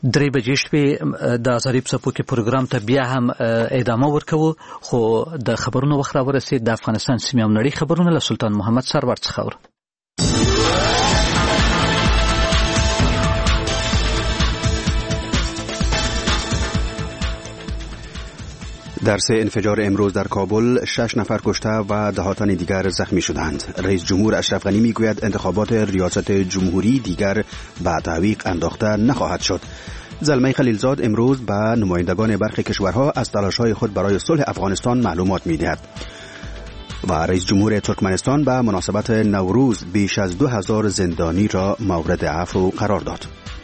درې بجې شپې د ازادي په څپو کې پروګرام ته بیا هم ادامه ورکوو، خو د خبرونو وخت راورسېد. د افغانستان سیمې او نړۍ خبرونه له سلطان محمد سرور څخه اورو. در 3 انفجار امروز در کابل 6 نفر کشته و دهاتن دیگر زخمی شدند. رئیس جمهور اشرف غنی میگوید انتخابات ریاست جمهوری دیگر به تعویق انداخته نخواهد شد. زلمه خلیلزاد امروز به نمایندگان برخی کشورها از تلاش‌های خود برای صلح افغانستان معلومات می‌دهد. و رئیس جمهور ترکمنستان به مناسبت نوروز بیش از 2000 زندانی را مورد عفو قرار داد.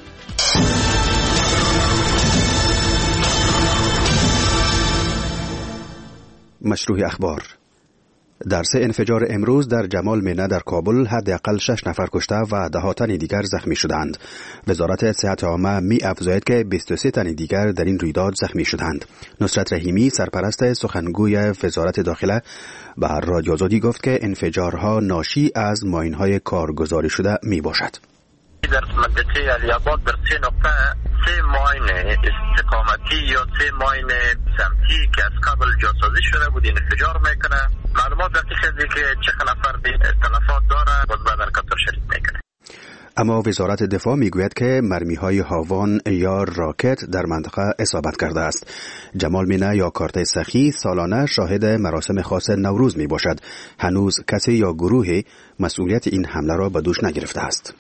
مشروع اخبار. در 3 انفجار امروز در جمال منه در کابل حداقل 6 نفر کشته و دهاتن دیگر زخمی شدند. وزارت صحت عامه می افزاید که 23 تن دیگر در این رویداد زخمی شدند. نصرت رحیمی سرپرست سخنگوی وزارت داخله به رادیو آزادی گفت که انفجارها ناشی از ماین‌های کارگزاری شده می باشد. در منطقه علی‌آباد در 3 نقطه 3 ماین استقامتی یا 3 ماین سمتی که از قبل جاسازی شده بود انفجار میکنه. معلومات دقیق است که چند نفر تلفات داره باز بعد حرکت شریک میکنه. اما وزارت دفاع میگوید که مرمی‌های هاوان یا راکت در منطقه اصابت کرده است. جمال منه یا کارت سخی سالانه شاهد مراسم خاص نوروز می باشد. هنوز کسی یا گروهی مسئولیت این حمله را به دوش نگرفته است.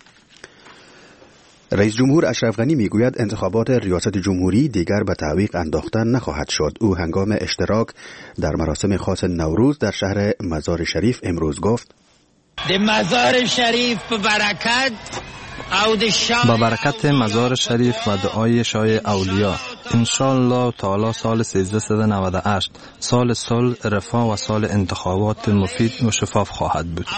رئیس جمهور اشرف غنی میگوید انتخابات ریاست جمهوری دیگر به تعویق انداخته نخواهد شد. او هنگام اشتراک در مراسم خاص نوروز در شهر مزار شریف امروز گفت: مزار شریف با برکت مزار شریف و دعای شاه اولیا انشاءالله تعالی سال 1398 سال صلح، رفاه و سال انتخابات مفید و شفاف خواهد بود.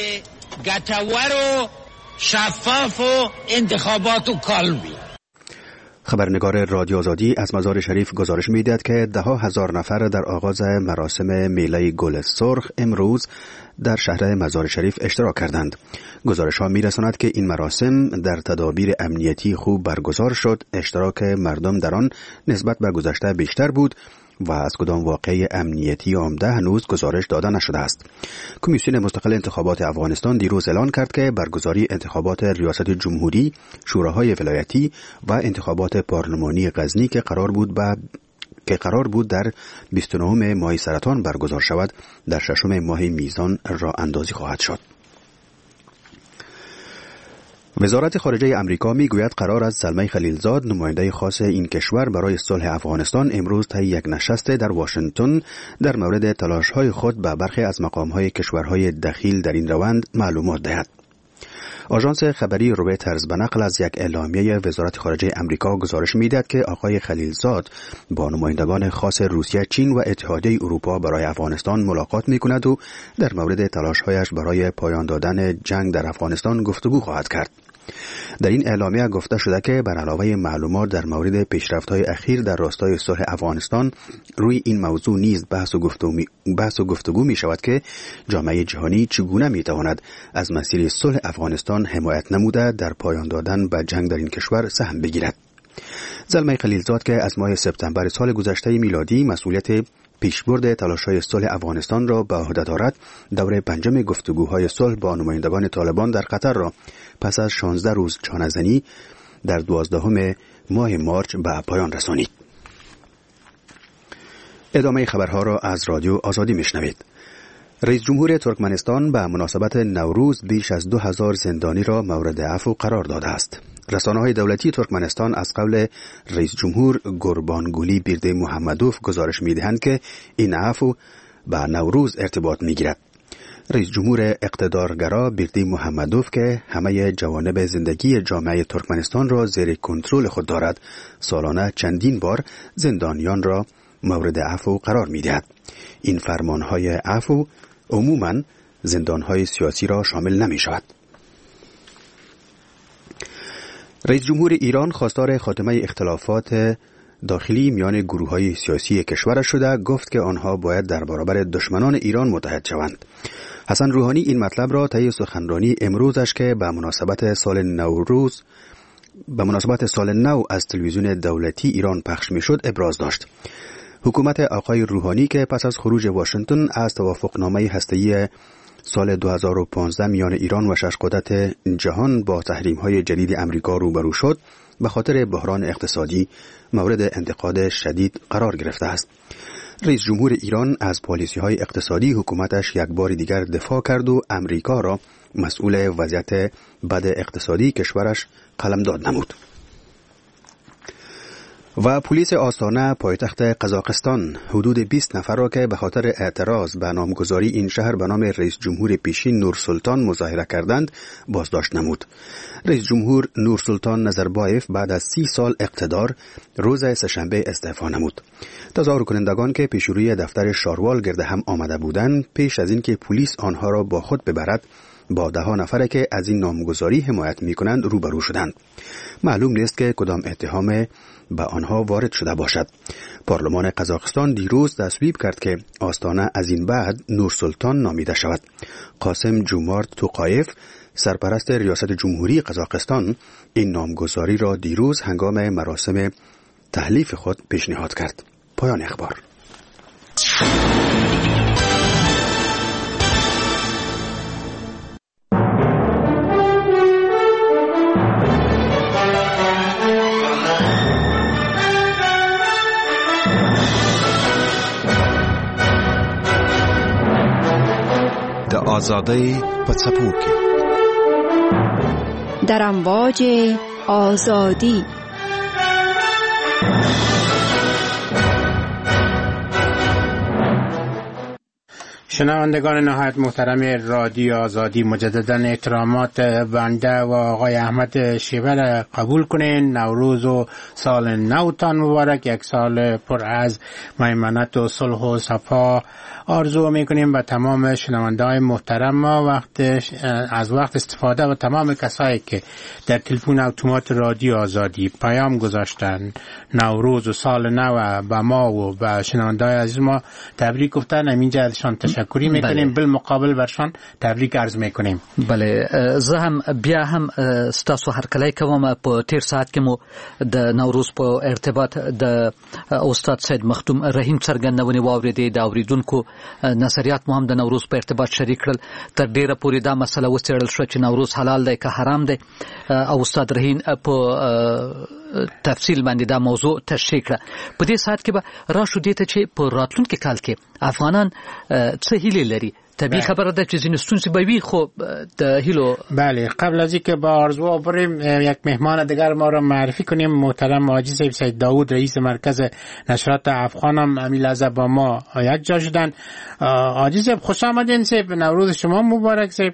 شفاف و انتخابات و کالبی. خبرنگار رادیو آزادی از مزار شریف گزارش می‌دهد که 10,000 نفر در آغاز مراسم میله گل سرخ امروز در شهر مزار شریف اشتراک کردند. گزارش‌ها می‌رساند که این مراسم در تدابیر امنیتی خوب برگزار شد. اشتراک مردم در آن نسبت به گذشته بیشتر بود و از کدام واقعه امنیتی عمده هنوز گزارش داده نشده است. کمیسیون مستقل انتخابات افغانستان دیروز اعلان کرد که برگزاری انتخابات ریاست جمهوری، شوراهای ولایتی و انتخابات پارلمانی غزنی که قرار بود در 29 ماه سرطان برگزار شود، در 6 ماه میزان راه اندازی خواهد شد. وزارت خارجه امریکا میگوید قرار است زلمه خلیلزاد نماینده خاص این کشور برای صلح افغانستان امروز طی یک نشست در واشنگتن در مورد تلاش‌های خود به برخی از مقام‌های کشورهای دخیل در این روند معلومات دهد. آژانس خبری رویترز به نقل از یک اعلامیه وزارت خارجه امریکا گزارش می‌دهد که آقای خلیلزاد با نمایندگان خاص روسیه، چین و اتحادیه اروپا برای افغانستان ملاقات می‌کند و در مورد تلاش‌هایش برای پایان دادن جنگ در افغانستان گفتگو خواهد کرد. در این اعلامیه گفته شده که بر علاوه معلومات در مورد پیشرفت‌های اخیر در راستای صلح افغانستان، روی این موضوع نیز بحث و گفتگو می شود که جامعه جهانی چگونه می تواند از مسیر صلح افغانستان حمایت نموده در پایان دادن به جنگ در این کشور سهم بگیرد. زلمه خلیلزاد که از ماه سپتامبر سال گذشته میلادی مسئولیت پیشبرد تلاش‌های صلح افغانستان را به عهده دارد، دور 5 گفتگوهای صلح با نمایندگان طالبان در قطر را پس از 16 روز چانه‌زنی در 12 ماه مارچ به پایان رسانید. ادامه خبرها را از رادیو آزادی میشنوید. رئیس جمهور ترکمنستان به مناسبت نوروز بیش از 2000 زندانی را مورد عفو قرار داده است. رسانه‌های دولتی ترکمنستان از قول رئیس جمهور گوربانگولی بیردی محمدوف گزارش می‌دهند که این عفو به نوروز ارتباط می‌گیرد. رئیس جمهور اقتدارگرا بیردی محمدوف که همه جوانب زندگی جامعه ترکمنستان را زیر کنترل خود دارد، سالانه چندین بار زندانیان را مورد عفو قرار می‌دهد. این فرمان‌های عفو عموماً زندان‌های سیاسی را شامل نمی‌شود. رئیس جمهور ایران خواستار خاتمه اختلافات داخلی میان گروه‌های سیاسی کشور شده، گفت که آنها باید در برابر دشمنان ایران متحد شوند. حسن روحانی این مطلب را طی سخنرانی امروزش که به مناسبت سال نوروز به مناسبت سال نو از تلویزیون دولتی ایران پخش میشد ابراز داشت. حکومت آقای روحانی که پس از خروج واشنگتن از توافقنامه هسته‌ای سال 2015 میان ایران و 6 قدرت جهان با تحریم‌های جدید امریکا روبرو شد، به خاطر بحران اقتصادی مورد انتقاد شدید قرار گرفته است. رئیس جمهور ایران از پالیسی‌های اقتصادی حکومتش یک بار دیگر دفاع کرد و امریکا را مسئول وضعیت بد اقتصادی کشورش قلمداد نمود. و پلیس آستانه پایتخت قزاقستان حدود 20 نفر را که به خاطر اعتراض به نامگذاری این شهر به نام رئیس جمهور پیشین نورسلطان مظاهره کردند بازداشت نمود. رئیس جمهور نورسلطان نظربایف بعد از 30 سال اقتدار روز سه‌شنبه استعفا نمود. تظاهر کنندگان که پیش روی دفتر شاروال گرد هم آمده بودند پیش از اینکه پلیس آنها را با خود ببرد با 10 نفره که از این نامگذاری حمایت می‌کنند روبرو شدند. معلوم نیست که کدام اتهام به آنها وارد شده باشد. پارلمان قزاقستان دیروز تصویب کرد که آستانه از این بعد نورسلطان نامیده شود. قاسم جومارت توقایف سرپرست ریاست جمهوری قزاقستان این نامگذاری را دیروز هنگام مراسم تحلیف خود پیشنهاد کرد. پایان اخبار. آزادی په څپو کې در امواج آزادی. شنوندگان نهایت محترم رادیو آزادی، مجددا احترامات بنده و آقای احمد شیوه را قبول کنین. نوروز و سال نوتان مبارک، یک سال پر از میمنت و صلح و صفا آرزو میکنیم و تمام شنونده‌های محترم ما از وقت استفاده و تمام کسایی که در تلفن اتومات رادیو آزادی پیام گذاشتن نوروز و سال نو به ما و به شنونده‌های عزیز ما تبریک گفتن. همینجا ازشان تشکری میکنیم، بالمقابل برشان تبریک عرض میکنیم. بله، زه هم بیا هم ستاسو هرکلی کوم په تیر ساعت کې مو د نوروز په ارتباط د استاد سید مخدوم رحیم څرګندونې واوریدې، د اوریدونکو نظریات مو هم د نوروز په ارتباط شریک کړل. تر ډیره پورې دا مسله وڅېړل شو چې نوروز حلال دی که حرام دی، او استاد رحیم په تفصیل باندې دا موضوع تشریح کړه. په دې ساعت کې به راشو دې ته چې په راتلونکي کال کې افغانان څه هیلې لري. طبیعی خبره ده چې ځینې ستونزې به وي، خو د هیلو بله. قبل از اینکه با آرزوها بریم یک مهمان دیگر ما را معرفی کنیم. محترم حاجی صاحب سید داوود رئیس مرکز نشرات افغان هم همین لحظه با ما یک جا شدن. حاجی صاحب خوش آمدین. صاحب نوروز شما مبارک. صاحب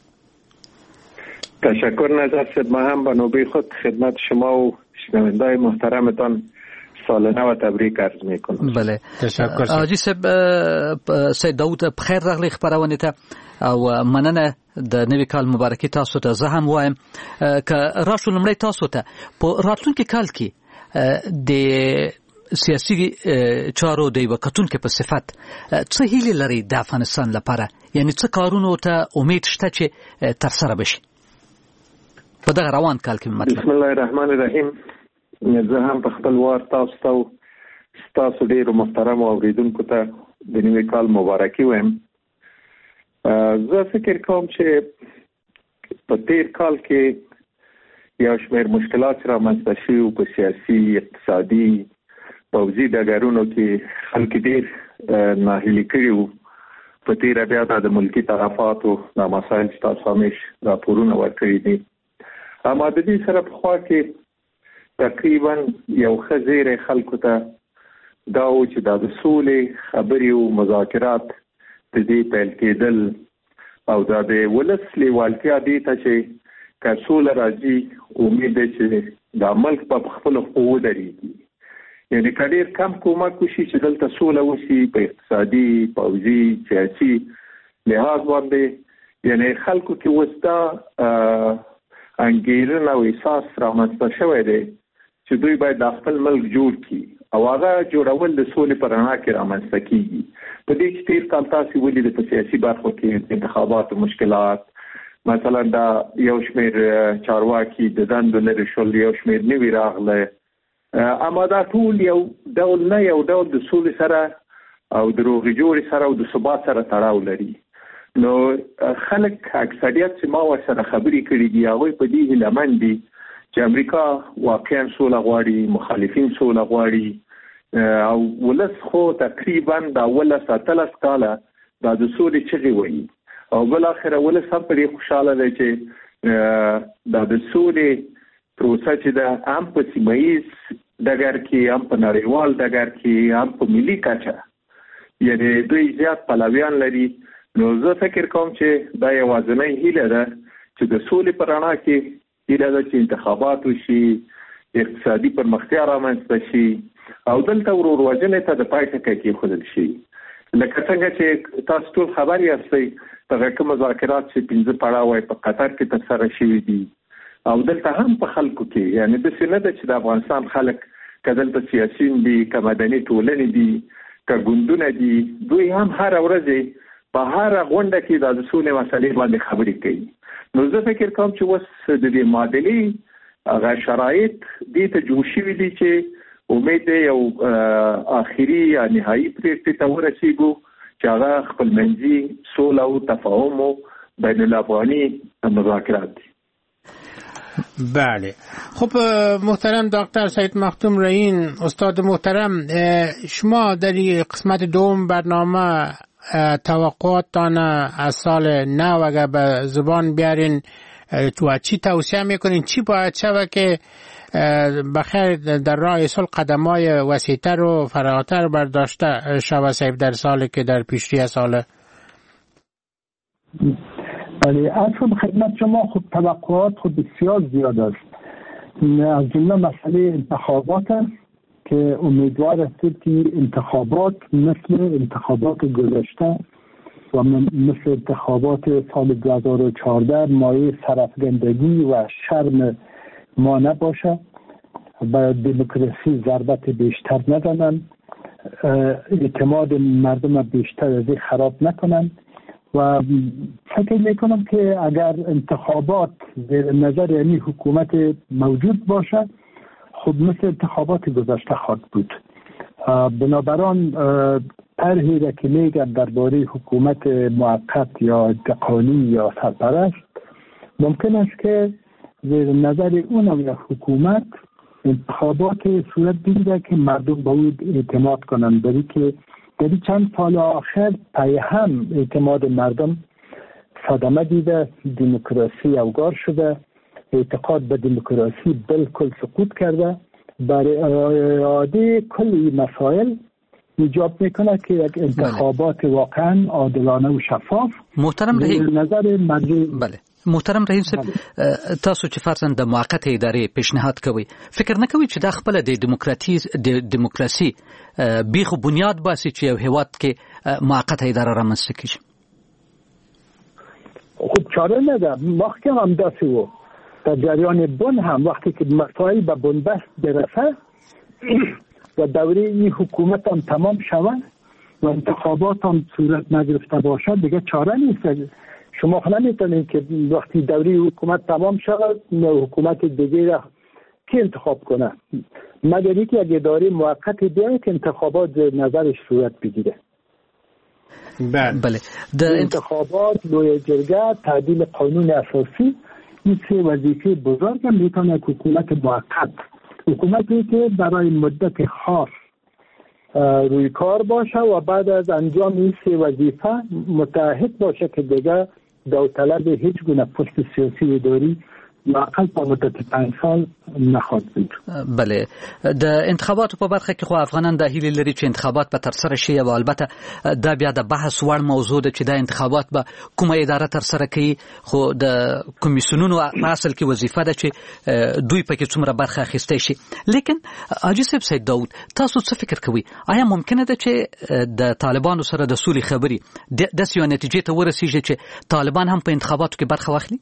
تشکر نظر صاحب. ما هم به نوبه خود خدمت شما و شنونده‌های محترمتان سال نو تبریک عرض میکنم. بله، تشکر. حاجی صاحب سید داوود بخیر راغلی خبرونه ته او مننه د نوی کال مبارکي تاسو ته. زه هم وایم که راشو لمړی تاسو ته په راتلونکي کال کې د سیاسي چارو د یو کتونکو په صفت څه هیلې لري د افغانستان لپاره، یعنی څه کارونو ته امید شته چې ترسره بشي په دغه روان کال کې؟ مطلب بسم الله الرحمن الرحیم. زه هم په خپل وار تاسو ډیرو محترم اوریدونکو ته د نوي کال مبارکي وایم. زه فکر کوم چې په تیر کال کې یو شمېر مشکلات رامنځته شوي په سیاسي، اقتصادي، پوځي ډګرونو کې خلک ډیر ناهیلي کړي وو. په تیره بیا د ملکي تلفاتو دا مسایل چې تاسو همیش راپورونه ورکړي دي. اما د دې سره پخوا کې تقریبا یو ښه زیری خلکو ته دا و چې دا د سولې خبرې او مذاکرات د دې پیل کېدل او دا د ولس لیوالتیا دې ته چې که سوله راځي امید دی چې دا ملک په خپلو پښو ودرېږي. یعنې که ډېر کم کومک وشي چې دلته سوله وشي په اقتصادي، پوځي، سیاسي لحاظ باندې، یعنې خلکو کې اوس دا انګېرنه او احساس رامنځته شوی دی چې دوی باید د خپل ملک جوړ کړي او هغه جوړول د سولې په رڼا کې رامنځته کېږي. په دې کې تېر کال تاسې ولیدل په سیاسي برخو کې انتخاباتو مشکلات، مثلا دا یو شمیر چارواکي د دندو لري شول، یو شمیر نوی راغله، اما دا ټول یو ډول نه، یو ډول د سولې سره او د روغې جوړې سره او د ثبات سره تړاو لري. نو خلک اکثریت چې ما ورسره خبرې کړي دي هغوی په دې هیلهمند دي چې امریکا واقعا سوله غواړي، مخالفین سوله غواړي، او ولس خو تقریبا دا 17 کاله دا د سولې چغې وایي، او بل اخر ولس هم په دې خوشاله دی چې دا د سولې پروسه چې دا هم په سیمه‌ییز ډګر کې، هم په نړیوال ډګر کې، هم په ملي کچه یعنی دوی زیات پلویان لري. نو زه فکر کوم چې دا یوازینۍ هیله ده چې د سولې په رڼا کې هیله ده چې انتخابات وشي، اقتصادي پرمختیا رامنځته شي، او دلته وروروجنې ته د پای ټکی کېښودل شي. لکه څنګه چې تاسو ټول خبر یاستئ دغه کوم مذاکرات چې 15 پړاو په قطر کې ترسره شوي دي، او دلته هم په خلکو کې یعنی داسې نه ده چې د افغانستان خلک که دلته سیاسیون دي، که مدني ټولنې دي، که ګوندونه دي، دوی هم هره ورځ په هره غونډه کې د سولې مسلې باندې خبرې کوي. نو زه فکر کوم چې اوس د دې معادلې هغه شرایط دې ته جوړ شوي دي چې امید دی یو آخري یا نهایي پرېکړې ته ورسېږو چې هغه خپلمنځي سوله او تفاهم و بین الافغاني مذاکرات دي. بله. خب محترم دکتر سید مختوم رهین، استاد محترم، شما در قسمت دوم برنامه توقعاتتان از سال نو اگر به زبان بیارین تو چی توصیه میکنین، چی باید شود که بخیر در راه صلح قدمای وسیع‌تر و فراتر برداشته شود صاحب در سالی که در پیشروی ساله؟ بله، اصلا خدمت شما خود توقعات خود بسیار زیاد است. از جمله مسئله انتخابات است که امیدوار هستید که انتخابات مثل انتخابات گذشته و مثل انتخابات سال 2014 مایه سرافکندگی و شرم ما نباشه، برای دموکراسی ضربت بیشتر نزنن، اعتماد مردم بیشتر از این خراب نکنن. و فکر میکنم که اگر انتخابات زیر نظر یعنی حکومت موجود باشه خود مثل انتخابات گذشته خواهد بود. بنابراین طرحی را که میگن درباره حکومت موقت یا انتقالی یا سرپرست ممکن است که زیر نظر اون یا حکومت انتخابات صورت بگیره که مردم به اون اعتماد کنند، برای که در چند سال آخر پای هم اعتماد مردم صدمه دیده، دموکراسی اوگار شده، اعتقاد به دموکراسی بالکل سقوط کرده. برای اراده کل مسائل ایجاب میکنه که یک انتخابات واقعا عادلانه و شفاف محترم رهین نظر مردم. بله محترم رهین صاحب، تاسو چې فرضاً د موقت ادارې پیشنهاد کوي، فکر نه کوي چې دا خپل د دموکراسي بیخ بنیاد باسي چې یو هیواد کې موقت اداره رامنځته کیږي؟ خب چاره نده، مخکې هم داسې و. در جریان بن هم وقتی که مسائل به بنبست برسه و دوره این حکومت هم تمام شود و انتخابات هم صورت نگرفته باشد دیگه چاره نیست. شما نمیتونید که وقتی دوره حکومت تمام شود حکومت دیگه را کی انتخاب کنه، مگر اینکه یک اداره موقت بیاید که انتخابات نظرش صورت بگیره. بله. انتخابات، لوی جرگه، تعدیل قانون اساسی، این سه وظیفه بزرگ هم میتونه حکومت موقت، حکومتی که برای مدت خاص روی کار باشه و بعد از انجام این سه وظیفه متعهد باشه که دیگه داوطلب هیچ گونه پست سیاسی اداری معقل په مدت 5 سال نخواهد بود. بله، د انتخاباتو په برخه کې خو افغانان د هیلې لري چې انتخابات به تر سره شي، او البته دا بیا د بحث وړ موضوع ده چې د انتخابات به کومه اداره تر سره کوي، خو د کمیسیونونو اصل کې وظیفه ده چې دوی پکې څومره برخه اخیستی شي. لیکن حاجي صاحب سید داود، تاسو څه فکر کوئ؟ آیا ممکنه ده چې د طالبانو سره د سولې خبرې داسې یو نتیجې ته ورسیږي چې طالبان هم په انتخاباتو کې برخه واخلي؟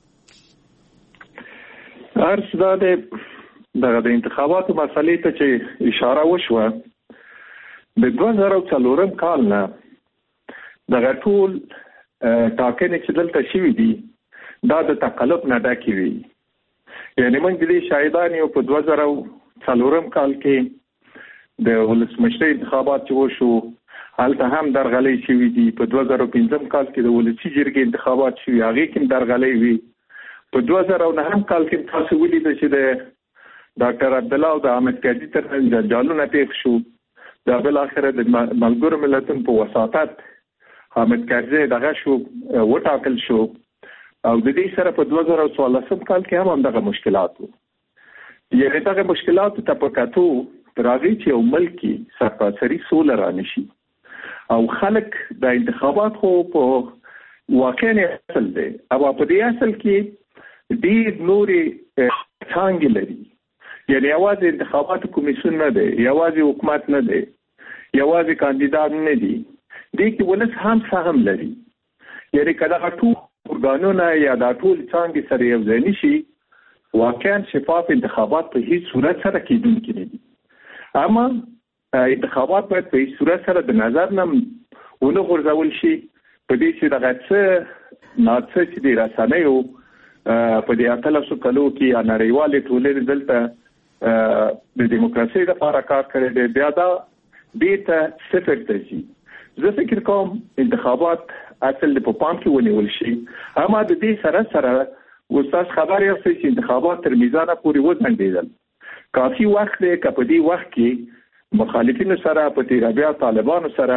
هر څه د انتخاباتو مسلې ته چې اشاره وشوه، د 2004 کال نه دغه ټول ټاکنې چې دلته شوي دي دا د تقلب نه ډکې وي. یعنی موږ د دې شاهدان یو په 2004 کال کې د ولسمشرۍ انتخابات چې وشو هلته هم درغلۍ شوي دي. په 2005 کال کې د ولسي جرګې انتخابات شوي هغې کې هم درغلۍ وي. په 2009 کال کې تاسو ولیدل چې د ډاکټر عبدالله او د احمد کاجي ترمنځ جنجالونه پیښ شو. دا بالاخره د ملګرو ملتونو په وساطت احمد کاجي دغه شو وټاکل شو او د دې سره په 2014 کال کې هم دغه مشکلات وو. یعنې دغه مشکلات ته په کتو راځي چې یو ملک سرتاسري سوله رانشي او خلک د انتخابات خو په واقعا اصل دی او په دې اصل کې ډېر نورې څانګې لري. یعنی یوازې انتخابات کمیسیون نه دی، یوازې حکومت نه دی، یوازې کاندیدان نه دي، دې کې ولس هم سهم لري. یعنی کله ټول ارګانونه یا د ټول څانګې سره یو ځای نشي واقعا شفاف انتخابات په هیڅ صورت سره کېدونکي نه دي. اما انتخابات باید په هیڅ صورت سره د نظر نه ونه غورځول شي په دې چې دغه څه ناڅه چې د رسنیو په دې 1800 کلو کې نړیوالې ټولنې دلته د دیموکراسۍ لپاره کار کړی دی بیا دا دې ته صفر ته ځي. زه فکر کوم انتخابات اصل په پام کې ونیول شي. اما د دې سره سره استاد خبر یې چې انتخابات تر میزانه پورې وځنډېدل. کافي وخت دی که په دې وخت کې مخالفینو سره په تیرابیا طالبانو سره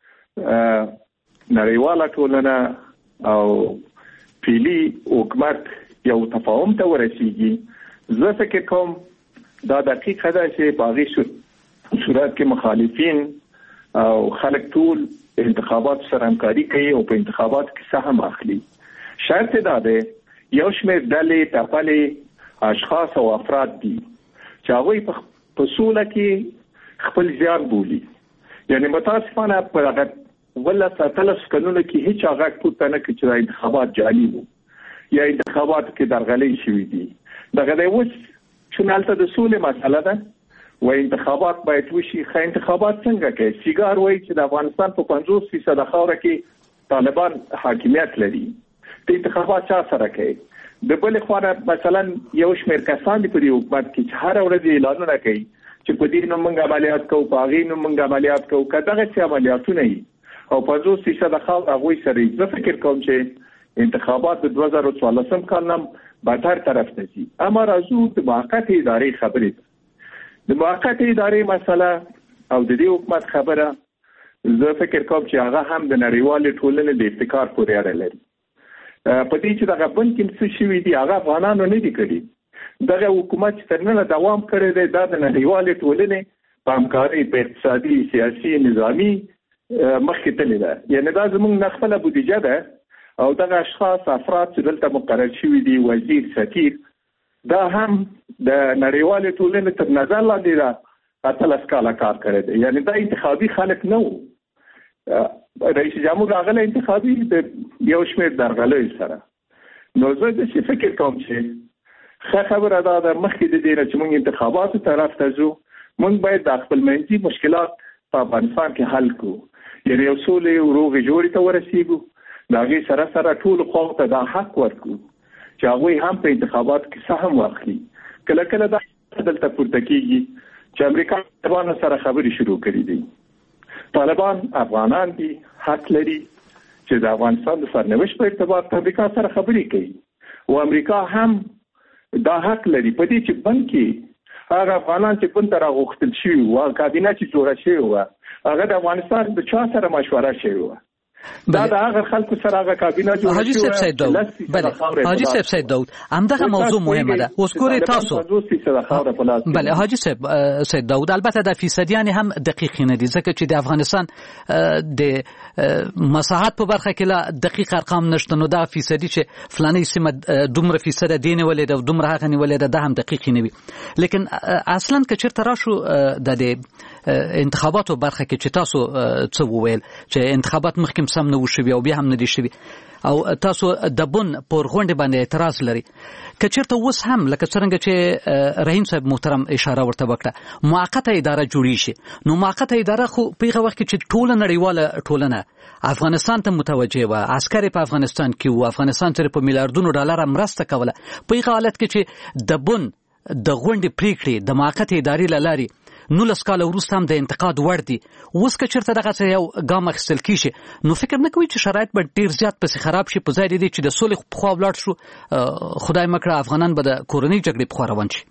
نړیواله ټولنه او فعلي حکومت یو تفاهم ته ورسیږي. زه فکر کوم دا دقیقه ده چې په هغې صورت کې مخالفین او خلک ټول انتخابات سره همکاري کوي او په انتخابات کې سهم اخلي. شرط دا دی یو شمېر ډلې ټپلې اشخاص او افراد دي چې هغوی په سوله کې خپل زیان بولي. یعنی متاسفانه په هغه 13 کلونو کې هیڅ هغه پورته نه کړي چې انتخابات جعلي وو یا انتخابات کې درغلۍ شوي دي. دغه د اوس شمالته د سولې مسله ده و انتخابات باید وشي. خو انتخابات څنګه کوي؟ سیګار وایي چې د افغانستان په 50% خاوره کې طالبان حاکمیت لري. د انتخابات چا سره کوي؟ د بل خوا مثلا یو شمېر کسان دي په دې حکومت کې چې هر ورځ اعلانونه کوي چې په دې نوم موږ عملیات کوو، په هغې نوم موږ عملیات کوو. که دغسې عملیاتونه وي او 50% خاوره هغوی سره زه فکر کوم چې انتخابات د 2014 کال نه بهتر طرف ته ځي. اما راځو د موقتې ادارې خبرې ته. د موقتې ادارې مسله او د دې حکومت خبره زه فکر کوم چې هغه هم د نړیوالې ټولنې د ابتکار پورې اړه لري. په دې چې دغه بند کې څه شوي دي هغه افغانانو نه دي کړي. دغه حکومت چې تر ننه دوام کړی دی دا د نړیوالې ټولنې په همکارۍ په اقتصادي، سیاسي، نظامي مخکې تللی ده. یعنې دا زموږ نه خپله بودیجه ده او دغه اشخاص افراد چې دلته مقرر شوي دي وزیر، سفیر، دا هم د نړیوالې ټولنې تر نظر لاندې ده 18 کاله کار کړی دی. یعنې دا انتخابي خلک نه وو. رئیس جمهور راغلی انتخابي د یو شمېر درغلیو سره. نو زه داسې فکر کوم چې ښه خبره دا ده مخکې د دې نه چې موږ انتخاباتو طرف ته ځو موږ باید د خپلمنځي مشکلات په افغانستان کې حل کړو. یعنې یو سولې او روغې جوړې ته ورسېږو. د هغې سره سره ټولو خواو ته دا حق ورکړو چې هغوی هم په انتخاباتو کې سهم واخلي. کله کله دا دلته پورته کېږي چې امریکا طالبانو سره خبرې شروع کړي دي. طالبان افغانان دي، حق لري چې د افغانستان د سرنوشت په ارتباط امریکا سره خبرې کوي او امریکا هم دا حق لري په دې چې بند کې هغه افغانان چې بند ته راغوښتل شوي وو، کابینه چې جوړه شوې وه، هغه د افغانستان د چا سره مشوره شوې وه. دا د هغه خلکو سره هغه کابینه جوړه شوې. حاجي صاحب سید داود، بله حاجي صاحب سید داود، همدغه موضوع مهمه ده. اوس ګورئ تاسو، بله حاجي صاحب سید داود، البته د فیصدیان هم دقیق نه دي ځکه چې د افغانستان د مساحت په برخه کې لا دقیق ارقام نشته. نو دا فیصدي چې فلاني سیمه دومره فیصد دین ولې ده دومره هغه نه ولې ده دا هم دقیق نه وي. لیکن اصلا که چیرته راشو د انتخاباتو برخه کې چې تاسو څه وویل چې انتخابات مخکې سم نه وشوي او بیا هم نه دي شوي او تاسو د بن پر غونډه باندې اعتراض لري که چیرته اوس هم لکه څنګه چې رحیم صاحب محترم اشاره ورته وکړه موقته اداره جوړی شي نو موقته اداره خو په هغه وخت کې چې ټوله نړیواله ټولنه افغانستان ته متوجه و عسكر په افغانستان کې و افغانستان سره په میلیارډونو ډالر مرسته کوله په هغه حالت کې چې د بن د غونډې پریکړې د موقته ادارې لاري 19 کال وروسته هم د انتقاد وړ دي اوس که چیرته دغه یو ګام اخیستل کیږي نو فکر نه کوي چې شرایط به ډیر زیات پسې خراب شي په ځای دی چې د سولې په خوا ولاړ شو خدای مکړه افغانان به د کورنۍ جګړې په خوا روان شي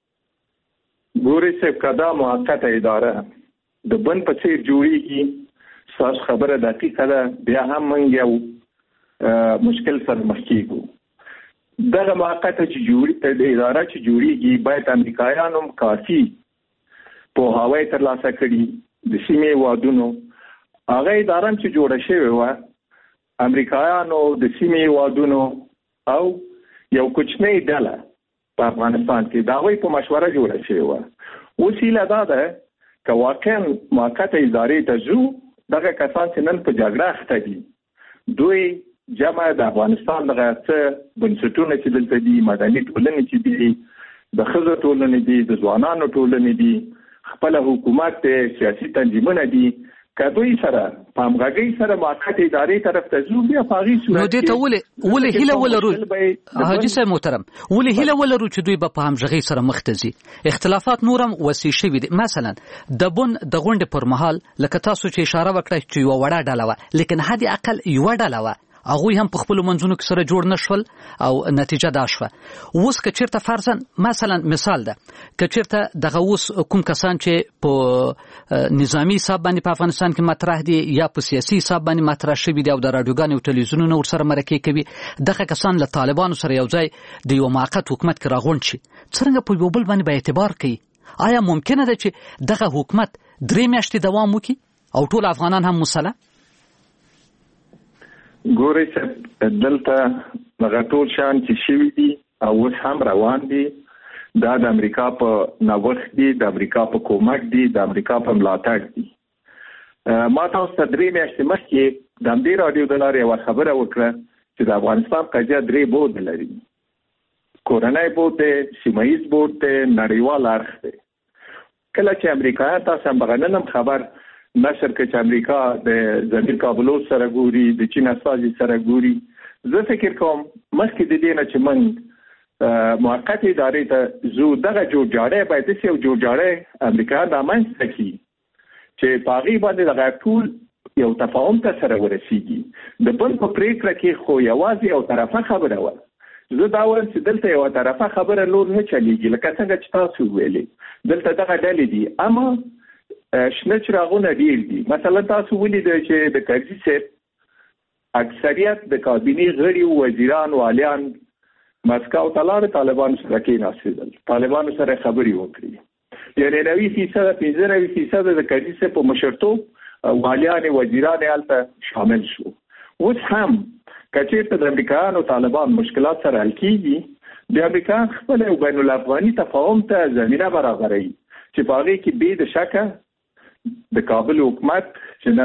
ګوري چې کدا موقته اداره د بن په څیر جوړیږي ساس خبره دقیقه ده بیا هم موږ یو مشکل سره مخ کیږو دغه موقته چې جوړی د اداره چې جوړیږي باید امریکایانو کافي په هواي تر لاسه کړي د سیمې وادونو هغه اداره چې جوړه شوی و امریکایانو د سیمې وادونو او یو کوچنی ډله په افغانستان کې دا وایي په مشوره جوړه شوی و وسیله دا ده چې واقعا موقته ادارې ته ځو دغه کسان چې نن په جګړه اخته دي دوی جمع د افغانستان دغه څه بنسټونه چې دلته دي مدني ټولنې چې دي د ښځو ټولنې دي د ځوانانو ټولنې دي خپل حکومت سیاسي تنظیمونه دي کدوې سره په همغږۍ سره موقته ادارې طرف ته ځو بیا په هغې صورت نو دې ته ولې هیله ولرو حاجي صاحب محترم ولې هیله ولرو چې دوی به په همغږۍ سره مخ ته ځي اختلافات نور هم وسیع شوي دي مثلا د بن د غونډې پر مهال لکه تاسو چې اشاره وکړه چې یوه وړه ډله وه لیکن حد اقل یوه ډله وه هغوی هم په خپلو منځونو کې سره جوړ نه شول او نتیجه دا شوه اوس که چېرته فرضاً مثلا مثال ده که چېرته دغه اوس کوم کسان چې په نظامي حساب باندې په افغانستان کې مطرح دي یا په سیاسي حساب باندې مطرح شوي دي او د راډیوګانو او تلویزیونونو ورسره مرکې کوي دغه کسان له طالبانو سره یو ځای د یو موقت حکومت کې راغونډ شي څرنګه په یو بل باندې به اعتبار کوي آیا ممکنه ده چې دغه حکومت 3 میاشتې دوام وکړي او ټول افغانان هم مسله ګوري چې دلته هغه ټول شان چې شوي دي او اوس هم روان دي دا د امریکا په نوښت دي د امریکا په کومک دي د امریکا په ملاتړ دي ما تاسو ته 3 میاشتې مخکې د همدې راډیو د لارې یوه خبره وکړه چې د افغانستان قضیه 3 بعد لري کورنۍ بعد دی سیمه ییز بعد دی نړیوال اړخ دی کله چې امریکایان تاسو هم بغننم خبر نشر کې چې امریکا د ضمیر کابلوس سره ګوري د چین استازي سره ګوري زه فکر کوم مخکې د دې نه چې موږ موقته ادارې ته زو دغه جوړجاړی باید چې یو جوړجاړی امریکا د رامنځته کړي چې په هغې باندې دغه ټول یو تفاهم ته سره ورسیږي د بل په پرېکړه کې خو یوازې یو طرفه خبره وه زه دا وایم چې دلته یوه طرفه خبره نور نه چلیږي لکه څنګه چې تاسو ویلې دلته دغه ډلې دي اما شنه چراغونه ډیر دي مثلا تاسو ولیدئ چې د کرزي صاحب اکثریت د کابینې غړي وزیران والیان مسکو ته لاړل طالبانو سره کېناستل طالبانو سره خبرې وکړي یعنې 90% د کرزي صاحب په مشرتوب والیان وزیران هلته شامل شو اوس هم که چېرته د امریکایانو طالبان مشکلات سره حل کېږي د امریکا خپل بین الافغاني تفاهم ته زمینه برابروي چې په هغې کې بې د شکه د کابل حکومت چې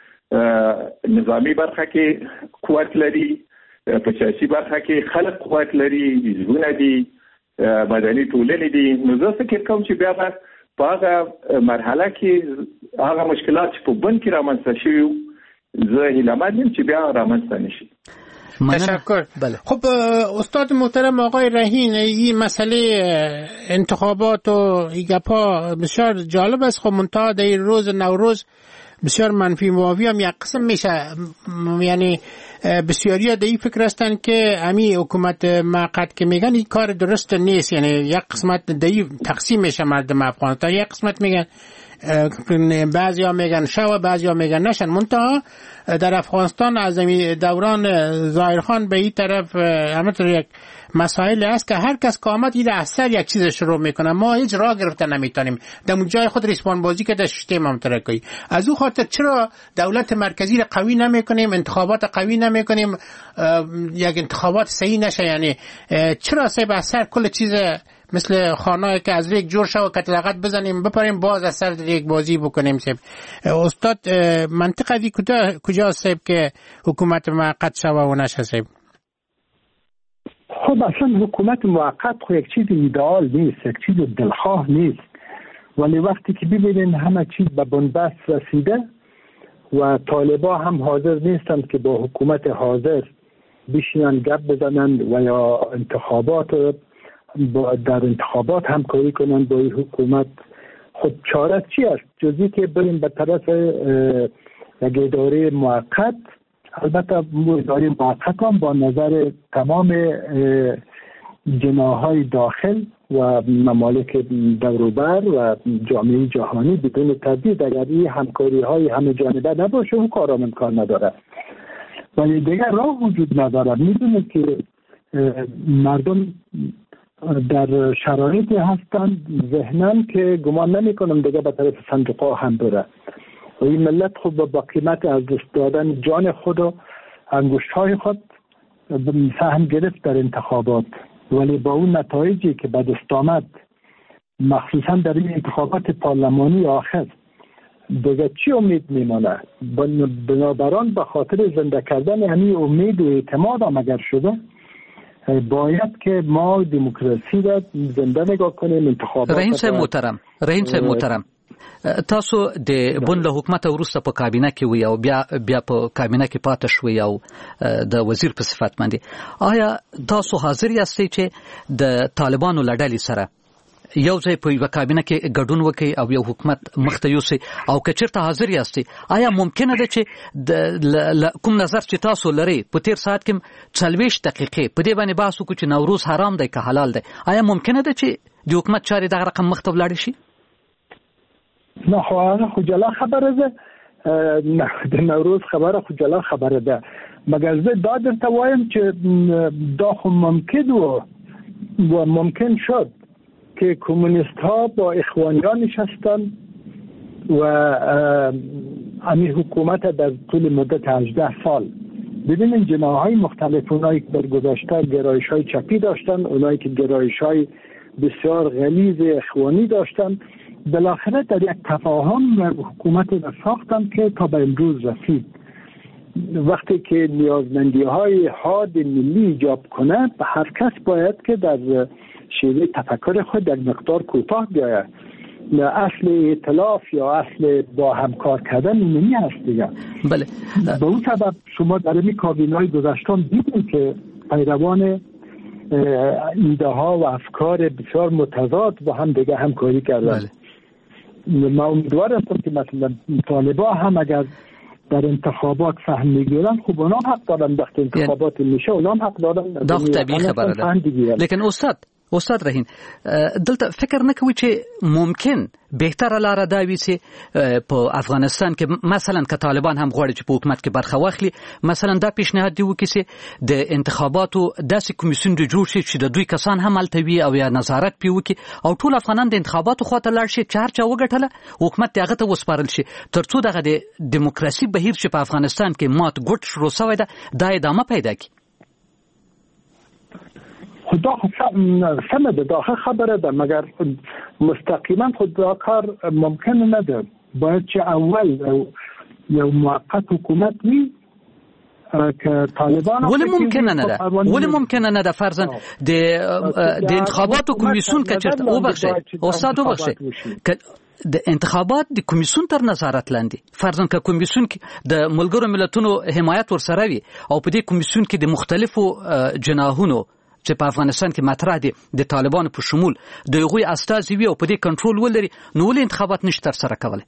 نن نظامی برخه کې قوت لري په سیاسي برخه کې خلک قوت لري حزبونه دي مدني ټولنې دي نو زه فکر کوم چې بیا په هغه مرحله کې هغه مشکلات چې په بن کې رامنځته شوي زه هیله‌مند یم چې بیا رامنځته نشي تشکر. خب استاد محترم آقای رهین این مسئله انتخابات و ایگپا بسیار جالب است خب منتها در این روز نوروز بسیار منفی مواوی هم یک قسم میشه یعنی بسیاری در این فکر هستن که امی حکومت موقت که میگن این کار درست نیست یعنی یک قسمت در این تقسیم میشه مردم افغانستان یک قسمت میگن بعضی ها میگن شو بعضی ها میگن نشن منتها در افغانستان از دوران ظاهرخان به این طرف همینطور یک مسائل است که هر کس که آمد این اثر یک چیز شروع میکنه ما هیچ راه گرفته نمیتونیم در جای خود ریسپان بازی که در سیستم هم ترکایی از او خاطر چرا دولت مرکزی را قوی نمیکنیم انتخابات قوی نمیکنیم یک انتخابات صحیح نشه؟ یعنی چرا صاحب اثر کل چیز مثل خانه‌ای که از ریگ جور شو که لغت بزنیم بپریم باز از سر ریگ بازی بکنیم؟ صاحب استاد منطقه دی کجا صاحب که حکومت موقت شو و نشه؟ صاحب خب اصلا حکومت موقت خب یک چیز ایدئال نیست، یک چیز دلخواه نیست، ولی وقتی که ببینین همه چیز به بنبست رسیده و طالبا هم حاضر نیستند که با حکومت حاضر بشینن گپ بزنن و یا در انتخابات همکاری کنن با این حکومت، خب چاره چی است جزی که بریم به طرف یک اداره موقت؟ البته اداره موقت هم با نظر تمام جناح‌های داخل و ممالک دوروبر و جامعه جهانی بدون تردید اگر این همکاری‌های همه جانبه نباشه اون کار امکان نداره. ولی دیگر راه وجود نداره. میدونید که مردم در شرایطی هستند ذهناً که گمان نمی‌کنم دیگه به طرف صندوق‌ها هم بره و این ملت خود با قیمت از دست دادن جان خود و انگشت‌های خود سهم گرفت در انتخابات، ولی با اون نتایجی که به دست آمد مخصوصا در این انتخابات پارلمانی آخر دیگه چی امید میمانه؟ بنابراین به خاطر زنده کردن همین امید و اعتماد هم اگر شده باید که ما دموکراسی را زنده نگاه کنیم. انتخابات رحیم صاحب محترم تاسو د بن له حکومت وروسته په کابینه کې وي او بیا په کابینه کې پاتې شوي او د وزیر په صفت باندې آیا تاسو حاضر یاستئ چې د طالبانو له ډلې سره یو ځای په یوه کابینه کې ګډون وکړي او یو حکومت مخته یوسي او که چېرته حاضر یاستئ آیا ممکنه ده چې کوم نظر چې تاسو لرئ په تیر ساعت کې 40 دقیقې په دې باندې بحث وکړو چې نوروز حرام دی که حلال دی، آیا ممکنه ده چې د حکومت چارې دغه رقم مخته ولاړې شي؟ نه خو جلا خبره ده، د نوروز خبره خو جلا خبره ده، مگر زه دا درته وایم چې دا خو ممکن و ممکن شد که کمونیست ها با اخوانیان نشستن و امی حکومت در طول مدت 18 سال ببینین جناح‌های مختلف، اونایی که در گذشته گرایش‌های چپی داشتن، اونایی که گرایش‌های بسیار غلیظ اخوانی داشتن، بالاخره در یک تفاهم حکومت را ساختن که تا به امروز رسید. وقتی که نیازمندی‌های حاد ملی ایجاب کنه هر کس باید که در شیوه تفکر خود یک مقدار کوتاه بیاید. اصل ائتلاف یا اصل با همکار کردن اینمی هست دیگه. بله. به اون سبب شما در این کابینه‌های گذشتان دیدید که پیروان ایده ها و افکار بسیار متضاد با هم دیگه همکاری کردن. بله. ما امیدوار هستم که مثلا طالبا هم اگر در انتخابات سهم میگیرن خب اونا حق دارن، وقتی انتخابات میشه اونا حق دارن. دا طبیعي خبره ده. لیکن استاد رحیم دلته فکر نه کوي چې ممکن بهتره لاره دا وي چې په افغانستان کې مثلا که طالبان هم غواړي چې په حکومت کې برخه واخلي، مثلا دا پیشنهاد دی وکړي چې د انتخاباتو داسې کمیسیون جوړ شي چې د دوی کسان هم هلته وي او یا نظارت پرې وکړي او ټول افغانان د انتخاباتو خواته لاړ شي، چې هر چا وګټله حکومت هغه ته وسپارل شي، تر څو دغه د دیموکراسي بهیر چې په افغانستان کې مات ګوټ شروع شوی ده دا ادامه پیدا کړي. خدا سمه ده، داخل خبره ده، مگر مستقیما خود دا کار ممکن نده. باید چه اول یا موقت حکومت وی که طالبان ولی ممکنه نه ده فرضاً د انتخاباتو کمیسیون که چرته استاد وبخښه د انتخابات د کمیسیون تر نظارت لاندې فرضاً که کمیسیون کې د ملګرو ملتونو حمایت ورسره وي او په دې کمیسیون کې د مختلفو جناحونو چې په افغانستان کې مطرح دي د طالبانو په شمول د هغوی استازي وي او په دې کنټرول ولري، نو ولې انتخابات نشي ترسره کولی؟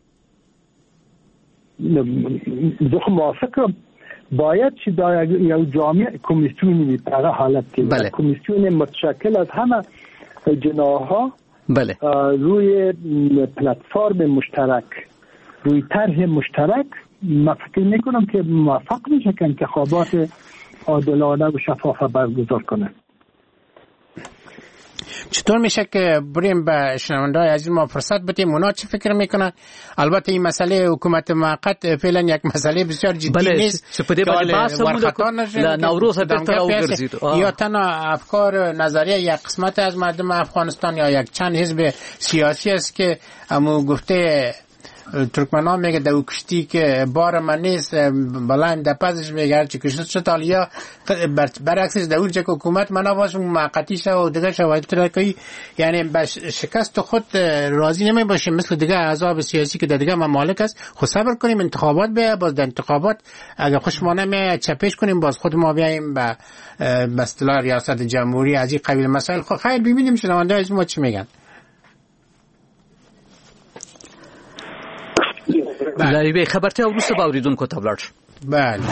زه موافقم. باید چې دا یو جامع کمیسیون وي په هغه حالت کې، کمیسیون متشکل از همه جناح‌ها روی پلتفرم مشترک، روی طرح مشترک. من فکر میکنم که موفق میشه که انتخابات عادلانه و شفاف برگزار کنه. چطور میشه که بریم به شنونده‌های عزیز ما فرصت بدیم اونا چه فکر میکنن؟ البته این مسئله حکومت موقت فعلا یک مسئله بسیار جدی نیست که ورخطا نشه نوروز بهتر اوگرزید یا تنها افکار نظریه یک قسمت از مردم افغانستان یا یک چند حزب سیاسی است که امو گفته ترکمنان میگه دو کشتی که بار من نیست بلند دپزش میگه هرچی کشت شد یا برعکسش در اونجا که حکومت من باشه موقتی شه و دیگه شواهد ترکی یعنی به شکست خود راضی نمی باشیم مثل دیگه احزاب سیاسی که در دیگه ممالک است. خود صبر کنیم انتخابات بیه، باز در انتخابات اگه خوشمانه می چپش کنیم باز خود ما بیاییم به اصطلاح ریاست جمهوری از این قبیل مسائل. خب خیر ببینیم شنونده از ما چی میگن. لایوی خبرته وروسته به اوریدونکو ته ولاړ شو. بله.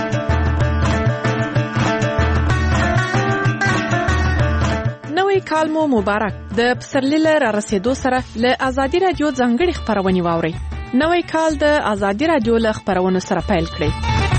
نوی کال مو مبارک. د پسرلي را رسیدو سره له ازادي رادیو ځانګړي خبرونه واوري. نوی کال د ازادي رادیو له خبرونو سره پیل کړئ.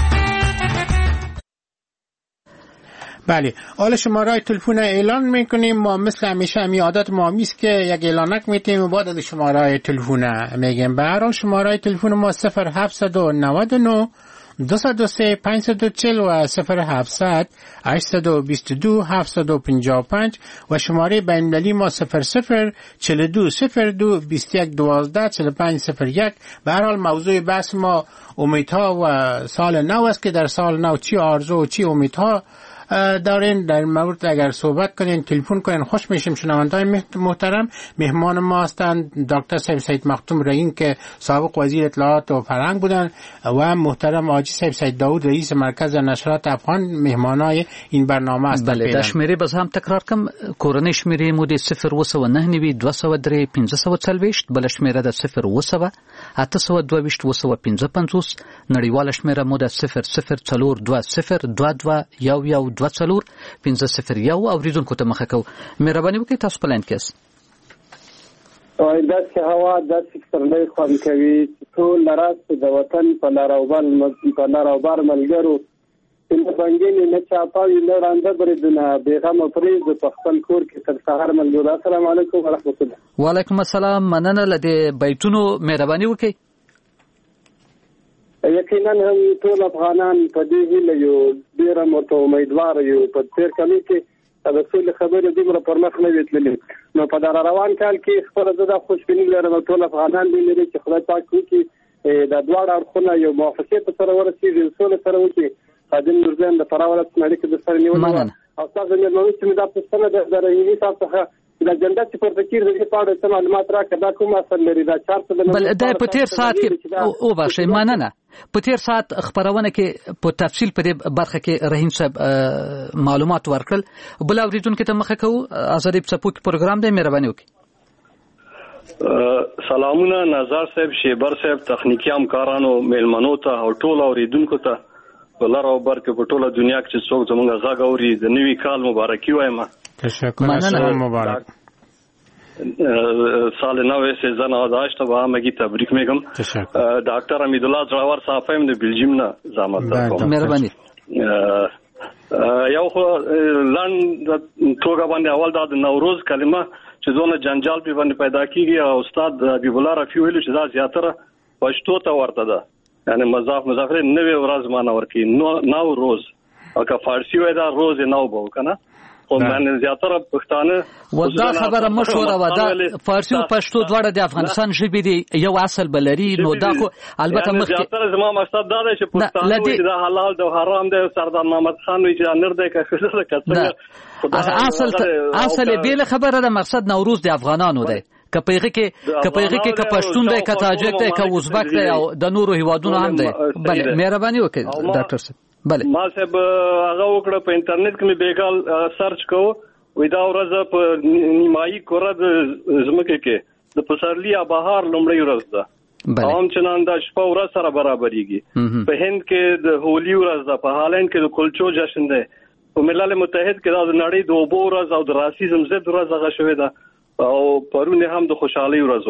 بله، حالا شماره تلفن اعلان میکنیم. ما مثل همیشه همی عادت ما همیست که یک اعلانک میتیم و بعد شماره تلفن میگیم. به هر حال شماره تلفن ما 0799 203 540 و 0700 822 755 و شماره بین‌المللی ما 00 42 02 21 12 45 01. به هر حال موضوع بحث ما امیدها و سال نو است که در سال نو چی آرزو و چی امیدها دارین در مورد اگر صحبت کنین تلفن کنین خوش میشیم. شنونده‌های محترم مهمان ما هستند دکتر سید مختوم رحیم که سابق وزیر اطلاعات و فرهنگ بودن و محترم حاجی سید داود رئیس مرکز نشرات افغان مهمانای این برنامه هستند. بله د شمیرې بز هم تکرار کم کورنۍ شمیرې مو د 0 203 540 بل شمیره د 0 822 نړیواله شمیره مو د 00 2 501 اوریدونکو ته مخه کو. مهرباني وکړئ تاسو په لاین کې است. داسې هوا داسې پسرلی خوند کوي ټول راست د وطن په لار او بار ملګرو نه بنګینې نه چاپاوي نه رانده بریدونه بېغمه پرېږدو په خپل کور کې تر سهار ملګرو. السلام علیکم ورحمت الله. وعلیکم السلام. مننه له دې بیتونو. مهرباني وکړئ. یقینا هم ټول افغانان په دې هیله یو ډېر مت امیدوار یو په تیر کال کې د ټول خبرې دومره پر مخ نه وتلې نو په دغه روان کال کې خپل د خوشبیني لرم ټول افغانان دې لري چې خدای پاک وکړي د دواړو اړخونو یو موافقت سره ورسیږي ټول سره وکړي خادم نورزان د فراولت مالک د سره نیولو او تاسو مې نو چې دا پښتنه د رئیس تاسو د جنډا چې پر فکر دغه پاړو څه معلومات راکړه دا کوم اصل لري دا 400 بل د په تیر ساعت کې او بخښه ماننه په تیر ساعت خبرونه کې په تفصیل په دې برخه کې رحیم صاحب معلومات ورکړل. بل اوریدونکو ته مخه کو ازادي سپوک پروګرام دی. مهرباني وکړئ. سلامونه نظر صاحب شیبر صاحب تخنیکی همکارانو میلمنو ته او ټول اوریدونکو ته ولر او برکه په ټوله دنیا کې چې څوک زموږ غږ اوري د نوي کال مبارکي وایم. تشکر. سال مبارک. سال نو سیزن آداشت و همگی تبریک میگم. دکتر امیدالله جراور صاحب هم د بلژیم نه زحمت دارم. مهرباني. یو خو لاند توګه باندې اول د نوروز کلمه چې زونه جنجال په باندې پیدا کیږي او استاد حبیب الله رفیع ویل چې دا زیاتره پښتو ته ورته ده یعنی مضاف نوې ورځ معنا ورکی نو روز او که فارسی وای دا روز نو بو کنه خو من زیاتره پښتانه ودا خبره مشوره و دا فارسی او پښتو دواړه د افغانستان ژبې دي یو اصل بلري نو دا خو البته مخکې زیاتره زما مقصد دا دی چې پښتانه دا حلال او حرام دی. سردار محمد خان وی چې نر دی که اصل بیل خبره ده. مقصد نوروز د افغانانو دی که پیغه کې که پښتون دی که تاجک دی که ازبک دی او د نورو هیوادونو هم دی. بله مهرباني وکړئ ډاکټر صاحب. بله ما صاحب هغه وکړه په انټرنیټ کې مې بیګال سرچ کوو وې دا ورځ په نیمایي کوره د زمکه کې د پسرلی بهار لومړی ورځ ده هم چنان د شپه ورځ سره برابرېږي. په هند کې د هولي ورځ ده، په هالند کې د کلچو جشن ده، په ملل متحد کې د نړۍ د اوبو ورځ او د راسیزم ضد ورځ هغه شوې ده او پرونه هم د خوشحالي ورځ و.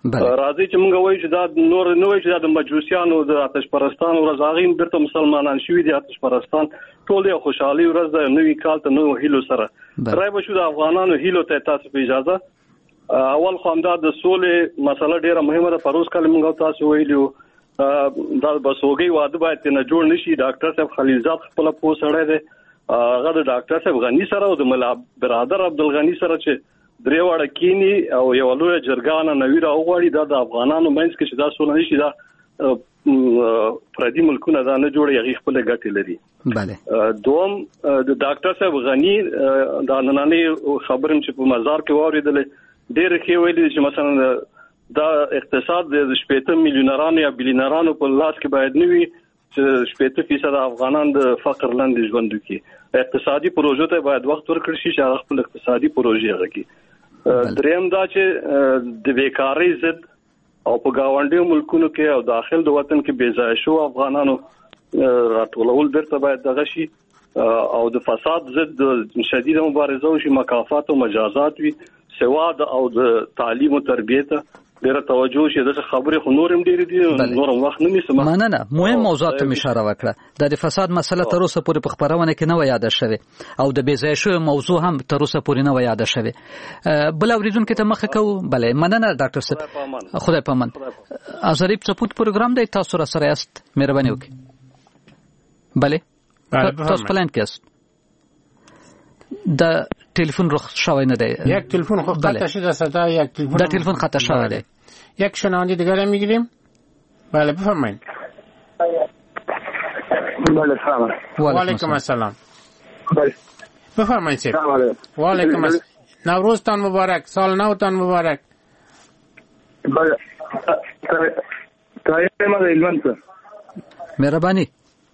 راځي چې موږ وایو چې دا نور نه وایو چې دا د مجوسیانو د آتش پرستانو ورځ هغه بیرته مسلمانان شوي دي آتش پرستان ټول یو خوشحالي ورځ د نوې کال ته نو هیلو سره راي بشو د افغانانو هیلو ته تاسو په اجازه اول خو همدا د سولې مسله ډیره مهمه ده. پروس کله موږ تاسو ویلو دا بسوګي واده باید نه جوړ نشي. ډاکټر صاحب خلیلزاد خپل پوسړی دی هغه د ډاکټر صاحب غنی سره او د ملا برادر عبدالغنی سره چې درې واړه کینی او یو لوی جرګان نویر او غواړي د افغانانو منځ کې چې دا سول نشي دا پردي ملکونه دا نه جوړي هغه خپل ګټې لري. bale دوم د ډاکټر صاحب غنی دا نننې خبرم چې په مزار کې واوریدل ډېر ښه ویلي چې مثلا دا اقتصاد د 80 میلیونرانو یا بلیونرانو په لاس کې باید نه وي چې 80% افغانان د فقر لاندې ژوند وکړي. اقتصادي پروژو ته باید وخت ورکړل شي چې خپل اقتصادي پروژې وکړي. دریم دا چې د بیکاری ضد او په گاونډي ملکونو کې او داخل د وطن کې بې ځای شو افغانانو راټولول درته باید دغه شي او د فساد ضد شدید مبارزه وشي. مکافات او مجازات وي سواد او د تعلیم او تربیت ډیره توجه شي. د خبرې خو نورم ډیر دي نورم وخت نه نیسم. نه مهم موضوعات ته اشاره وکړه. د فساد مسله تر اوسه پورې په خبرونه کې نه و یاد شوه او د بې ځای شو موضوع هم تر اوسه پورې نه و یاد شوه. بل اوریدونکو ته مخه کوو. بله مننه ډاکټر صاحب خدای پامان. ازریب سپوت پروګرام دی تاسو را سره است مهرباني وکړئ. بله تاسو پلان کې است د تلفن رخ شوی نه دی. یک تلفن خب قطع شده صدا یک تلفن در تلفن قطع شده دی. یک شنونده دیگر هم میگیریم. بله بفرمایید. بله سلام. و علیکم السلام. بله بفرمایید سید. سلام علیکم. و علیکم السلام. نوروزتان مبارک. سال نوتان مبارک. بله تایید ما ایلمان سر. مهربانی.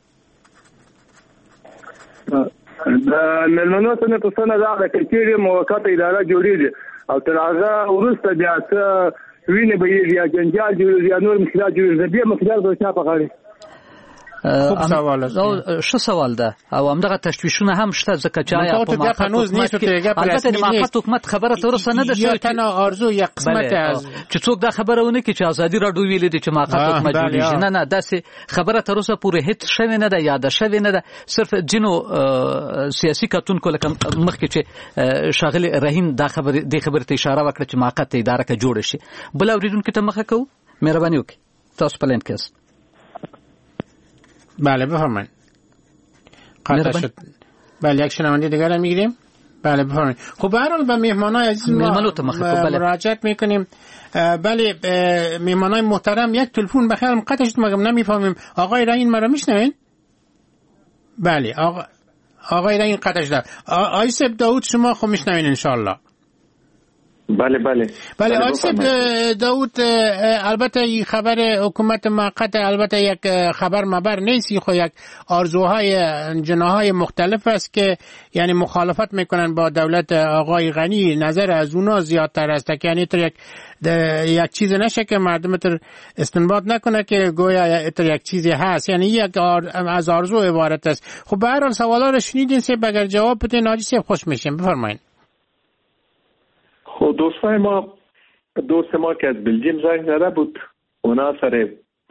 د ملمنو څخه پوښتنه ده چې چیرې موقته اداره جوړیږي او تر هغه وروسته بیا څه ویني به یا جنجال جوړیږي یا نور مشکلات جوړیږي. بیا مشکلات به چا په غاړه خوب سوال است. شو سوال ده او همدغه تشویشونه هم شته ځکه چې آیا په قانون نیست ته البته د موافقت حکومت خبره تر اوسه نه ده یا تنها آرزو یا قسمت از چې څوک دا خبره ونه کی چې ازادي راډیو ویلي دي چې موافقت حکومت جوړیږي. نه داسې خبره تر اوسه پورې هیڅ شوی نه ده یاد شوی نه ده. صرف جنو سیاسي کتونکو لکه مخکې چې شاغل رحیم دا خبره ته اشاره وکړه چې موافقت اداره کې جوړ شي. بل اوریدونکو ته مخه کو مهرباني وکړئ تاسو پلان کې. بله بفرمایید. قطع شد. بله یک شنونده دیگر هم میگیریم. بله بفرمایید. خب به هر حال به مهمانای عزیز ما مراجعت میکنیم. بله مهمانای محترم یک تلفن بخیرم قطع شد مگم نمیفهمیم. آقای رحیم مرا میشنوین؟ بله آقای رحیم قطع شد. آقای سب داود شما خب میشنوین انشالله. بله آقای داود البته این خبر حکومت موقت البته یک خبر مبر نیست. خو یک آرزوهای جناهای مختلف است که یعنی مخالفت میکنن با دولت آقای غنی. نظر از اونا زیادتر است که یعنی تر یک چیز نشه که مردم تر استنباط نکنه که گویا تر یک چیزی هست. یعنی یک از آرزو عبارت است. خب به هر حال سوالا رو شنیدین سه اگر جواب بدین حاجی صاحب خوش میشیم. بفرمایید. خب دوست ما که از بلژیم زنگ زده بود اونا سر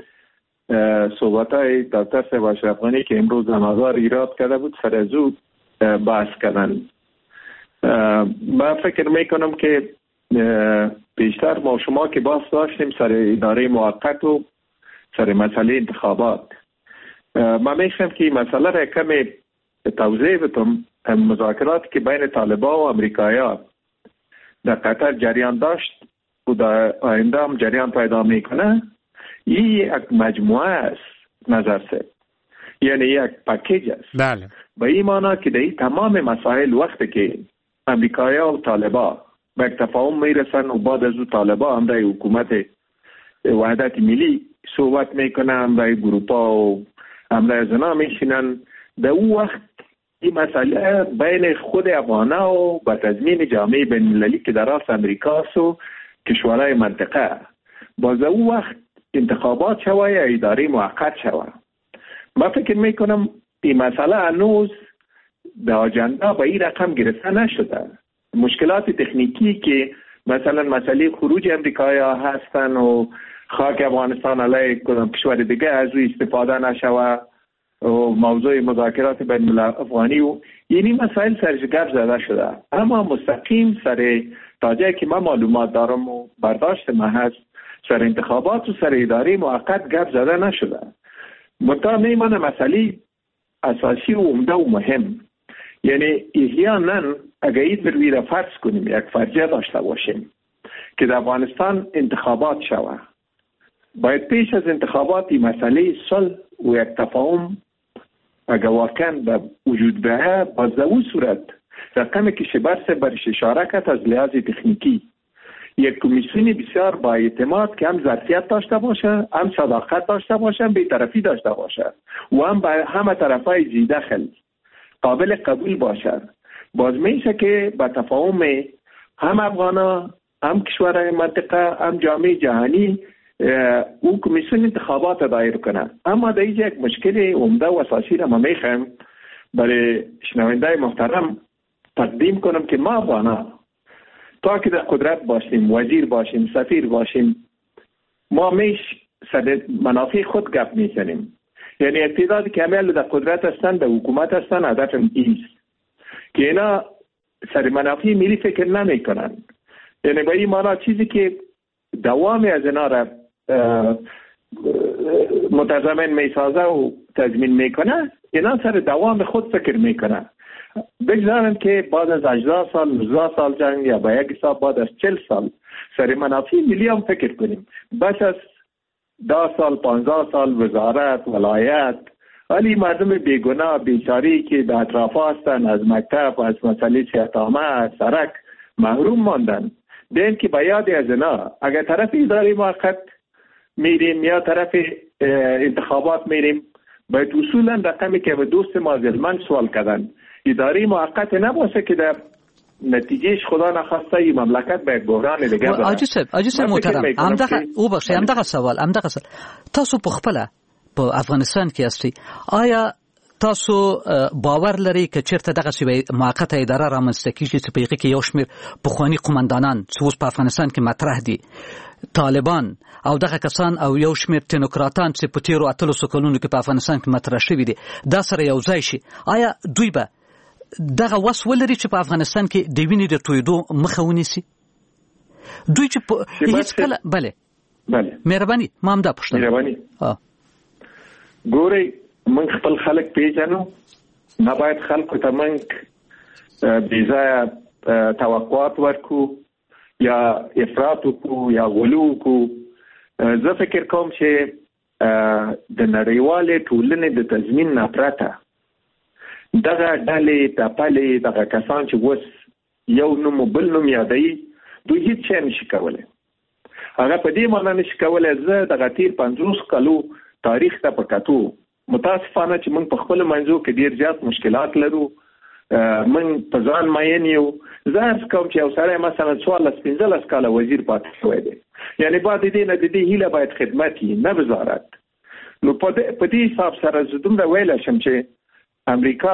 صحبتای دکتر صاحب اشرف غنی که امروز مزار ایراد کرده بود سر زود بحث کردن. من فکر میکنم که بیشتر ما شما که بحث داشتیم سر اداره موقت و سر مسئله انتخابات. من میخوام که این مسئله را کمی توضیح بدم. مذاکرات که بین طالبان و امریکایان در قطر جریان داشت و در آینده هم جریان پیدا میکنه. این یک مجموعه است نظر سه، یعنی یک پکیج است. بله. به این معنی که در این تمام مسائل وقتی که امریکایا و طالبان به یک تفاهم میرسن و بعد از او طالبان هم در حکومت وحدت ملی صحبت میکنن، هم در گروپا و هم در زنا میشینن، در او وقت این مسئله بین خود افغانا و به تضمین جامعه بین المللی که در راست امریکاست و کشورهای منطقه باز او وقت انتخابات شوه یا اداره موقت شوه. من فکر میکنم این مسئله هنوز در آجنده به این رقم گرفته نشده. مشکلات تکنیکی که مثلا مسئله خروج امریکایی‌ها هستن و خاک افغانستان علیه کدام کشور دیگه از روی استفاده نشوه و موضوع مذاکرات بین الافغانی و یعنی مسائل سرش گپ زده شده، اما مستقیم سر تا جایی که من معلومات دارم و برداشت من هست سر انتخابات و سر اداره موقت گپ زده نشده. منتها میمانه مسئله اساسی و عمده و مهم، یعنی احیانا اگر این بروی را فرض کنیم یک فرضیه داشته باشیم که در افغانستان انتخابات شوه، باید پیش از انتخابات این مسئله صلح و یک تفاهم اگر واقعا به وجود بیاید باز در اون صورت رقمی که شبرس برش اشاره کرد از لحاظ تکنیکی یک کمیسیون بسیار با اعتماد که هم ظرفیت داشته باشه، هم صداقت داشته باشه، هم بی‌طرفی داشته باشه و هم به همه طرفای زی دخل قابل قبول باشه، باز میشه که با تفاهم هم افغانا، هم کشورهای منطقه، هم جامعه جهانی او کمیسیون انتخابات دایر کنه. اما در اینجا یک مشکل عمده و اساسی را من میخوام برای شنونده محترم تقدیم کنم که ما افغانا تا که در قدرت باشیم، وزیر باشیم، سفیر باشیم، ما سر منافع خود گپ میزنیم. یعنی اقتداری که همه در قدرت هستن، در حکومت هستن، هدف ایست که اینا سر منافع ملی فکر نمی کنن. یعنی با این معنا چیزی که دوام از اینا را متضمن میسازه و تضمین میکنه، اینا سر دوام خود فکر میکنه. بگذارن که بعد از 18 سال 19 سال جنگ یا با یک حساب بعد از 40 سال سر منافع ملی هم فکر کنیم. بس از 10 سال 15 سال وزارت ولایت، ولی مردم بیگناه بیچاری که به اطراف هستن از مکتب، از مسئله صحت عامه، از سرک محروم ماندن. دین که با یاد از اینا اگر طرف اداره موقت میریم یا طرف انتخابات میریم، باید اصولا رقمی که به دوست ما زلمن سوال کردن اداره موقت نباشه که در نتیجهش خدا نخواسته این مملکت به بحران دیگه بره. آجی صاحب محترم، امدغه سوال تاسو په خپل په افغانستان کې استي، آیا تاسو باور لري چې چیرته دغه شی موقته اداره رامنځته کیږي چې په کې یو شمېر پخواني قومندانان چې اوس په افغانستان کې مطرح دي، طالبان او دغه کسان او یو شمېر تکنوکراتان چې په تیرو اتلو کلونو کې په افغانستان کې مطرح شوي دي دا سره یو ځای شي، آیا دوی به دغه وس ولري چې په افغانستان کې د وینې د تویدو مخه ونیسي؟ دوی چې هیڅ کله بله مهرباني ما هم دا پوښتنه مهرباني ګورئ من خپل خلک پیژنو، نباید خلکو ته من بیځایه توقعات ورکو یا افراط وکړو یا غلو وکړو. زه فکر کوم چې د نړیوالې ټولنې د تضمین نه پرته دغه ډلې ټپلې دغه کسان چې اوس یو نوم بل نوم یادوي دوی هیڅ شی نشي کولی. هغه په دې معنا نشي کولی. زه دغه تیر 50 کالو تاریخ ته په کتو متاسفانه چې موږ په خپل منځو کې ډیر زیات مشکلات لرو. موږ په ځان ماین یو. زه هر کوم چې یو سړی مثلا 14-15 کاله وزیر پاتې شوی دی، یعنی بعد دې نه د دې هیله باید خدمت وي نه وزارت. نو په دې حساب سره زه دومره ویلی شم چې امریکا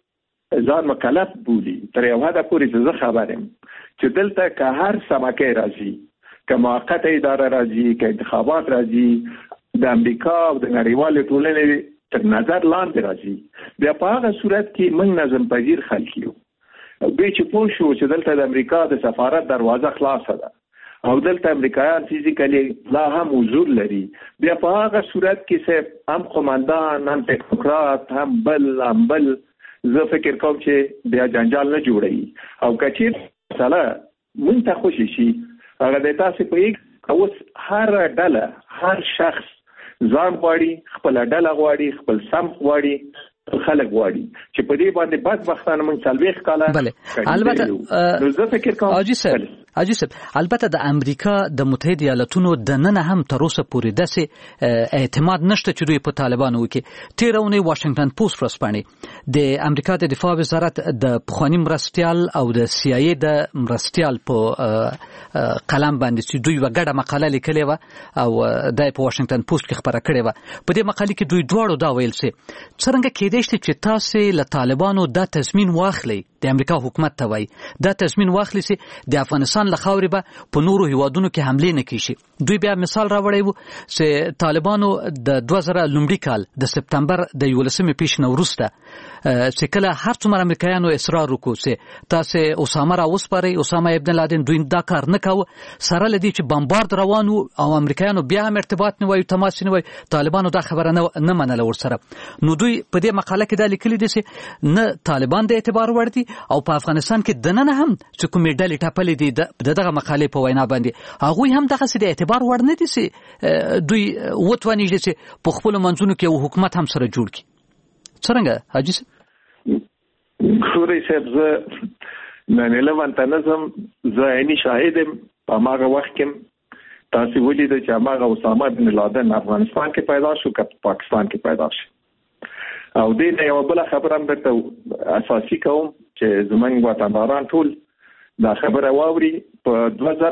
ځان مکلف بولي تر یو حده پورې زه خبر یم چې دلته که هر سمکۍ راځي، که موقته اداره راځي، که انتخابات راځي، د امریکا او د نړیوالې ټولنې تر نظر لاندې راځي، بیا په هغه صورت کې موږ نظم پذیر خلک یو. بیا چې پوه شو چې دلته د امریکا د سفارت دروازه خلاصه ده او دلته امریکایان فیزیکلی لا هم حضور لري، بیا په هغه صورت کې هم قومندان، هم تکنوکرات، هم بل زه فکر کوم چې بیا جنجال نه جوړوي. او که چېرته مسله موږ ته خوشي شي، هغه د تاسې په اوس هر ډله هر شخص ځان غواړي، خپل ډله غواړي، خپل سمت غواړي، خلک غواړي چې په دې باندې بدبختانه موږ 40 کاله. بله البته زه فکر کوم حاجي صاحب البته د امریکا د متحده ایالاتونو د نن هم تر اوسه پورې داسې اعتماد نشته چې دوی په طالبانو کې. تیرونه واشنگټن پوسټ ورسپانې د امریکا د دفاع وزارت د پخوانی مرستيال او د سی آی ای د مرستيال په قلم باندې چې دوی وګړه مقاله لیکلې و او د په واشنگټن پوسټ کې خبره کړې و. په دې مقاله کې دوی دواړو دا ویل چې څنګه کېدای شي چې تاسو له طالبانو د تضمین واخلي د امریکا حکومت ته وایي دا تضمین واخلي چې د افغانستان له خاورې به په نورو هیوادونو کې حملې نه کیږي. دوی بیا مثال راوړی وو چې طالبانو د 2000 لومړي کال د سپتمبر د 11 پیښې نه وروسته چې کله هر څومره امریکایانو اصرار وکړو چې تاسو اسامه را وسپارئ، اسامه ابن لادن، دوی دا کار نه کاوه. سره لدی چې بمبارد روان او امریکایانو بیا هم ارتباط نه وایي، تماس نه وایي، طالبانو دا خبره نه منله ورسره. نو دوی په دې مقاله کې دا لیکلي دي چې نه طالبان د اعتبار وړ دي او په افغانستان کې دننه هم چې کومې ډلې ټاپلې دي دغه مقالې په وینا باندې هغوی هم دغسې د اعتبار وړ نه دي چې دوی وتوانیږي چې په خپلو منځونو کې یو حکومت هم سره جوړ کړي. څرنګه حاجي صاحب؟ خوري صاحب زه 9/11 نظم زه عیني شاهد یم. په هغه وخت کې تاسو ولیدئ چې هغه اسامه بن لادن افغانستان کې پیدا شو که پاکستان کې پیدا شو. او دې یو بل خبره هم درته اساسي کوم چې زمونږ وطنداران ټول دا خبره واوري. په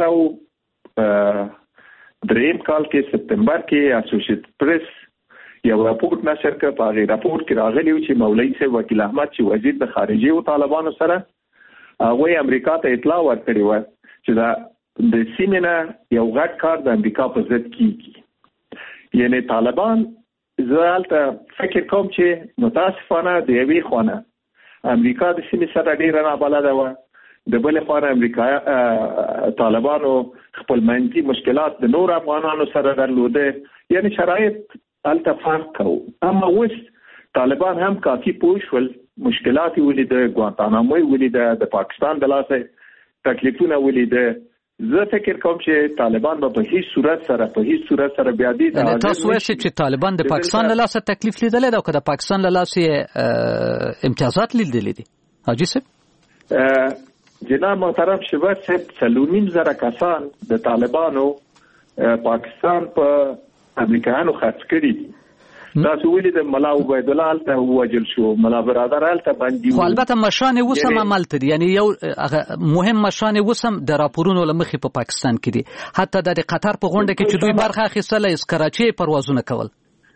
2003 کال کې سپتمبر کې اسوسییټ پریس یو راپورټ نشر کړ. په هغه راپورټ کې راغلی و چې مولوي صاحب وکیل احمد چې وزیر د خارجه او طالبانو سره هغه امریکا ته اطلاع ورکړې و چې دا د سیمه یو غټ کار د امریکا په ضد کیږي. یعنی طالبان زالته فکر کوم چې متاسفانه د یوې خونه امریکا د سیمه سره ډیر نه بلده و، د بل خونه امریکا طالبانو خپل منځي مشکلات د نور افغانانو سره درلوده. یعنی شرایط الته فرق کوو. اما اوس طالبان هم کافي پوه شول، مشکلات ولیده، ګوانتانامو ولیده، د پاکستان د لاسه تکلیفونه ولیده. زه فکر کوم چې طالبان به په هیڅ صورت سره بیا دي. تاسو وایئ چې طالبان د پاکستان له لاسه تکلیف لیدلی دی او که د پاکستان له لاسه امتیازات لیدلی دي حاجي صاحب؟ جناب محترم شبر صاحب 4,500 کسان د طالبانو پاکستان په امریکایانو خرڅ کړي دي. تاسو ولید ملا عبید الله الته وجل شو، ملا برادر الته باندې. خو البته مشان وسم عمل تدي، یعنی یو مهم مشان وسم د راپورونو لمخې په پاکستان کې دي. حتی د قطر په غونډه کې چې دوی برخه اخیستله از کراچي پروازونه کول.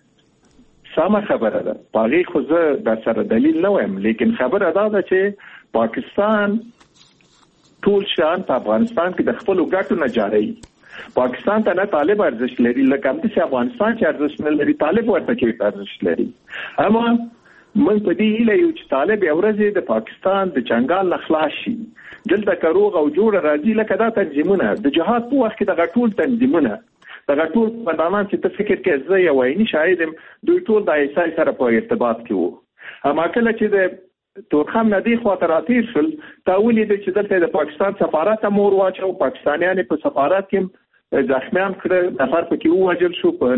سمه خبره ده. پاغي خو زه د سره دلیل نه وایم، لیکن خبره ده چې پاکستان ټول شان په افغانستان کې د خپل ګټو نه جاري. پاکستان ته نه طالب ارزښت لري، لکه هم چې افغانستان چې ارزښت نه لري طالب ورته کې ارزښت لري. اما موږ په دې هیله یو چې طالب یو ورځ د پاکستان د چنګال نه خلاص شي، دلته کروغ او جوړ راځي. لکه دا تنظیمونه د جهاد په وخت کې د غټول تنظیمونه د غټول قومندانان چې ته فکر کې زه یو عیني شاهد یم، دوی ټول د ایسای سره په ارتباط کې وو. اما کله چې د تورخم ندی خواته راتیر شل تا ولید چې دلته د پاکستان سفارت مور واچو، پاکستانیان په سفارت کې زخمیان کړه، نفر پکې ووجل شو په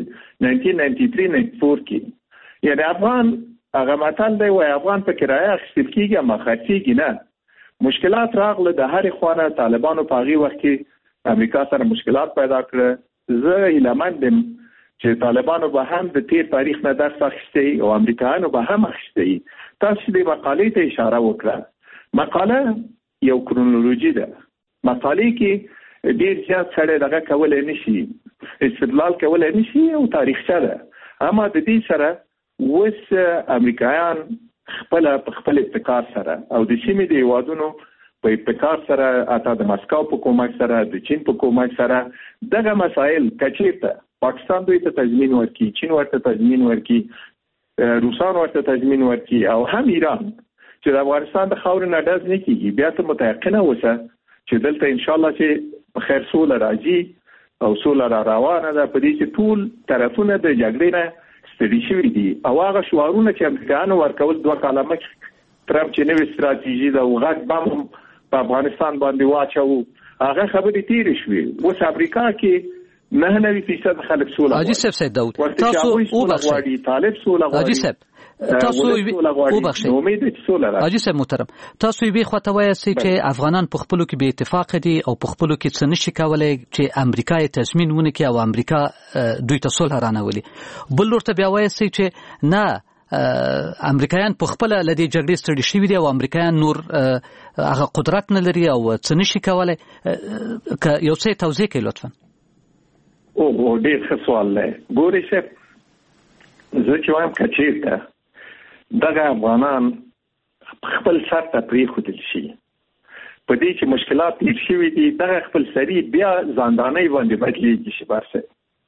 1993-94 کې. یعنی افغان هغه متل دی وای افغان په کرایه اخیستل کېږي اما خرڅېږي نه. مشکلات راغله د هرې خواته. طالبانو په هغې وخت کې امریکا سره مشکلات پیدا کړه. زه هیلهمند یم چې طالبانو به هم د تیر تاریخ نه درس اخیستی او امریکایانو به هم اخیستی. تاسو دې مقالې ته اشاره وکړه. مقاله یو کرونولوژي ده. مقالې کې ډیر زیات سره دغه کولای نشي، استدلال کولای نشي او تاریخچه ده. اما د دې سره وس امریکایان خپل ابتکار سره او د سیمې د هیوادونو په ابتکار سره، اته د مسکو په کومک سره، د چین په کومک سره دغه مسائل کچېته پاکستان دوی ته تضمین ورکړي، چین ورته تضمین ورکړي، روسان ورته تضمین ورکړي او هم ایران چې د افغانستان د خاورې نه ډز نه کیږي. بیا ته متيقنه اوسه چې دلته ان شاء الله چې خیر سوله راځي او سوله را روانه ده. په دې چې ټول طرفونه د جګړې نه ستړي شوي دي او هغه شعارونه چې امریکایانو ورکول 2 کاله مخکې ټرمپ چې نوې ستراتیژي ده او غټ بم په افغانستان باندې واچو، هغه خبرې تیرې شوې. اوس امریکا کې 99% خلک سوله حاجي صاحب سید داود تاسو وبخښئ، طالب سوله غواړي. حاجي صاحب تاسو وبخښئ، حاجي صاحب محترم، تاسو یې خواته وایئ چې افغانان په خپلو کې بې اتفاق دي او په خپلو کې څه نشي کولای چې امریکا یې تضمین ونکړي او امریکا دوی ته صلح رانولي. بل لور ته بیا وایئ چې نه امریکایان په خپل لدی جګړې ستړي شوي دي او امریکایان نور هغه قدرت نه لري او څه نشي کولای. یو څه توضیح کړئ لطفا. او ډېر ښه سوال دی. ګورئ صاحب، زه چې وایم که چېرته دغه افغانان خپل سر ته پریښودل شي. په دې چې مشکلات تیر شوي دي دغه خپل سری بیا ځاندانۍ باندې بدلېږي شي برسه.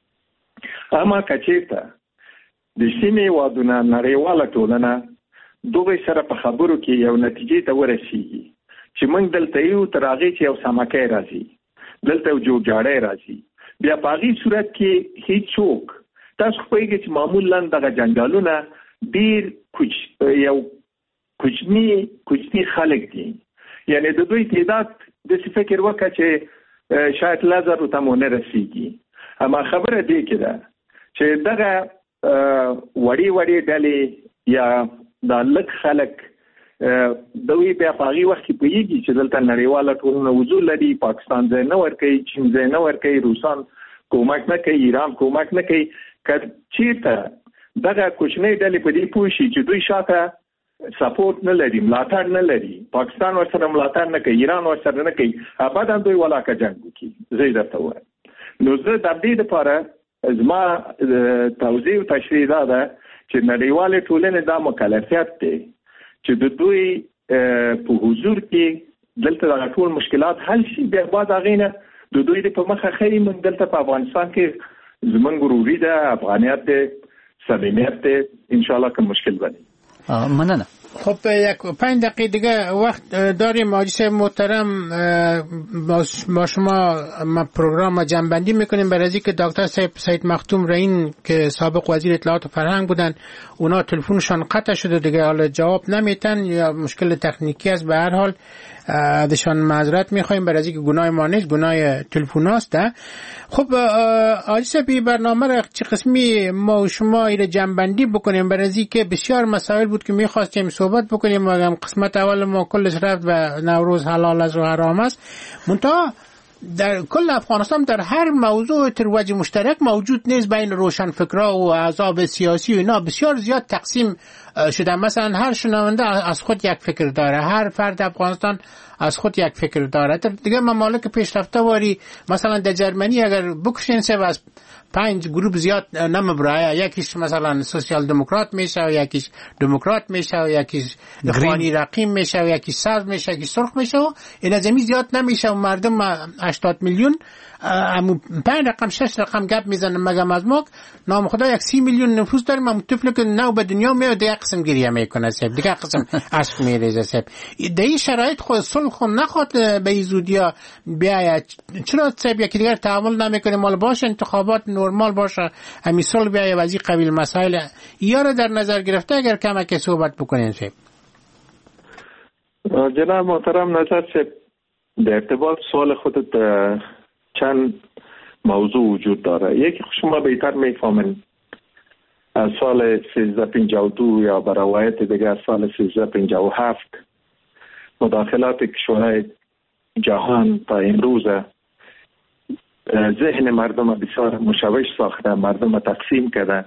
اما که چېرته د سیمې وادونه نړیواله ټولنه دوی سره په خبرو کې یو نتیجې ته ورسیږي چې موږ دلته یو تر هغې چې یو سمکی راځي، دلته یو جوړجاړی راځي، بیا په هغې صورت کې هیڅوک تاسو پوهېږئ چې معمولا دغه جنګالونه ډېر یو کوچني خلک دي، یعنی د دوی تعداد داسې فکر وکړه چې شاید 1000 ته مو نه رسیږي. اما خبره دې کې ده چې دغه وړې ډلې یا دا لږ خلک دوی بیا په هغې وخت کې پوهېږي چې دلته نړیواله ټولنه وجود لري، پاکستان ځای نه ورکوي، چین ځای نه ورکوي، روسان کومک نه کوي، ایران کومک نه کوي. که چېرته دغه کوچنۍ ډلې په دې پوه شي چې دوی شاته سپورت نه لري، ملاتړ نه لري، پاکستان ورسره ملاتړ نه کوي، ایران ورسره نه کوي، ابدا دوی ولاکه جنګ وکړي. زه یې درته وایم. نو زه د دې دپاره زما توضیح او تشریح دا ده چې نړیوالې ټولنې دا مکلفیت دی چې د دوی په حضور کې دلته دغه ټول مشکلات حل شي. بیا بعد هغې نه د دوی د په مخه ښیي موږ دلته په افغانستان کې زموږ وروري ده، افغانیت دی، صمیمیت دی، انشاءالله که مشکل بنی. مننه. خب یک 5 دقیقه دیگه وقت داریم. حاجی صاحب محترم، با شما پروگرام جنبندی میکنیم برای اینکه دکتر صاحب سید مختوم رئین که سابق وزیر اطلاعات و فرهنگ بودن، اونا تلفنشان قطع شده دیگه، حالا جواب نمیتن یا مشکل تکنیکی است. به هر حال ازشان معذرت میخوایم برای اینکه گناه ما نیست، گناه تلفناست. خب حاجی صاحب برنامه را چه قسمی ما و شما ایره جنبندی بکنیم برای اینکه بسیار مسائل بود که میخواستیم صحبت بکنیم. ما قسمت اول ما کلش رفت و نوروز حلال است و حرام است، منتها در کل افغانستان در هر موضوع ترویج مشترک موجود نیست بین روشنفکرها و احزاب سیاسی و اینا. بسیار زیاد تقسیم شده. مثلا هر شنونده از خود یک فکر داره، هر فرد افغانستان از خود یک فکر داره. دیگه ممالک پیشرفته واری مثلا در جرمنی اگر بکشین سه از 5 گروه زیاد نمیبره، یکیش مثلا سوسیال دموکرات میشه و یکیش دموکرات میشه و یکیش اخوانی رقیب میشه و یکیش سبز میشه، یکیش سرخ میشه و اینا زمین زیاد نمیشه و مردم 80 میلیون 5 رقم 6 رقم گپ میزنن. مگم از ما نام خدا 30 میلیون نفوس داریم، هم طفل که نو به دنیا میاد دیگه قسم گریه میکنه سب، دیگه قسم اسب میریزه سب. در این شرایط خود صلح خود نخواد به زودیا بیاید. چرا سب یکی دیگر تعامل نمیکنه؟ مال باشه انتخابات نرمال باشه، همین صلح بیاید و از این قبیل مسائل یا رو در نظر گرفته اگر کمک صحبت بکنین سب. جناب محترم نظر سب در ارتباط سوال خودت چند موضوع وجود داره. یکی شما بهتر میفهمین از سال 1352 یا به روایت دیگه از سال 1357 مداخلات کشورهای جهان تا امروز ذهن مردم بسیار مشوش ساخته، مردم تقسیم کرده،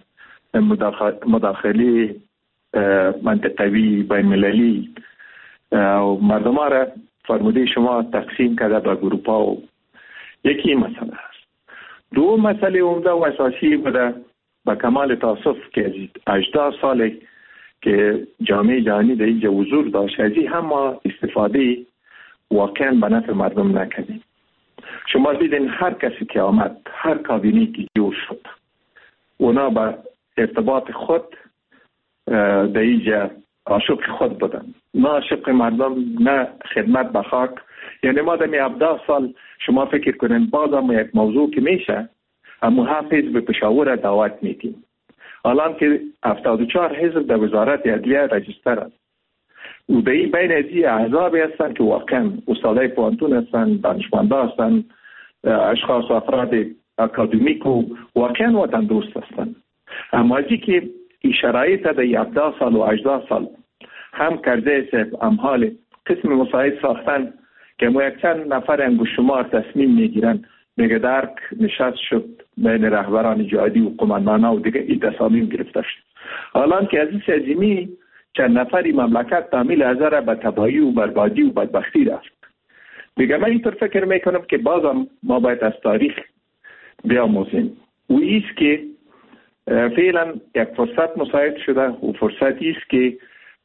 مداخلی منطقوی بین مللی و مردم ها را فرموده شما تقسیم کرده به گروپا و یکی مسئله است. دو مسئله عمده و اساسی بوده با کمال تاسف که 18 ساله که جامعه جهانی در اینجا حضور داشت، از این هم ما استفاده واقعا به نفع مردم نکردیم. شما دیدین هر کسی که آمد، هر کابینی که جور شد، اونا با ارتباط خود در اینجا عاشق خود بودن، نه عاشق مردم، نه خدمت به خاک. یعنی ما در 17 سال شما فکر کنین باز هم یک موضوع که میشه، اما حزب به پشاور دعوت میدیم. الان که 74 حزب در وزارت عدلیه رجستر است و در این بین از این احزابی هستند که واقعا استادای پوانتون هستند، دانشمندا هستند، اشخاص و افراد اکادمیک و واقعا وطن دوست هستند. اما ازی که این شرایط در 17 سال و 18 سال هم کرده است، هم حال قسم مساعد ساختن که ما یک چند نفر انگشتشمار تصمیم میگیرن، میگه درک نشست شد بین رهبران جهادی و قماندانا و دیگه این تصامیم گرفته شد. الان که از این سازمی چند نفری مملکت تعمیل ازاره به تباهی و بربادی و بدبختی رفت. دیگه من اینطور فکر میکنم که بازم ما باید از تاریخ بیاموزیم و ایست که فعلا یک فرصت مساعد شده و فرصتی است که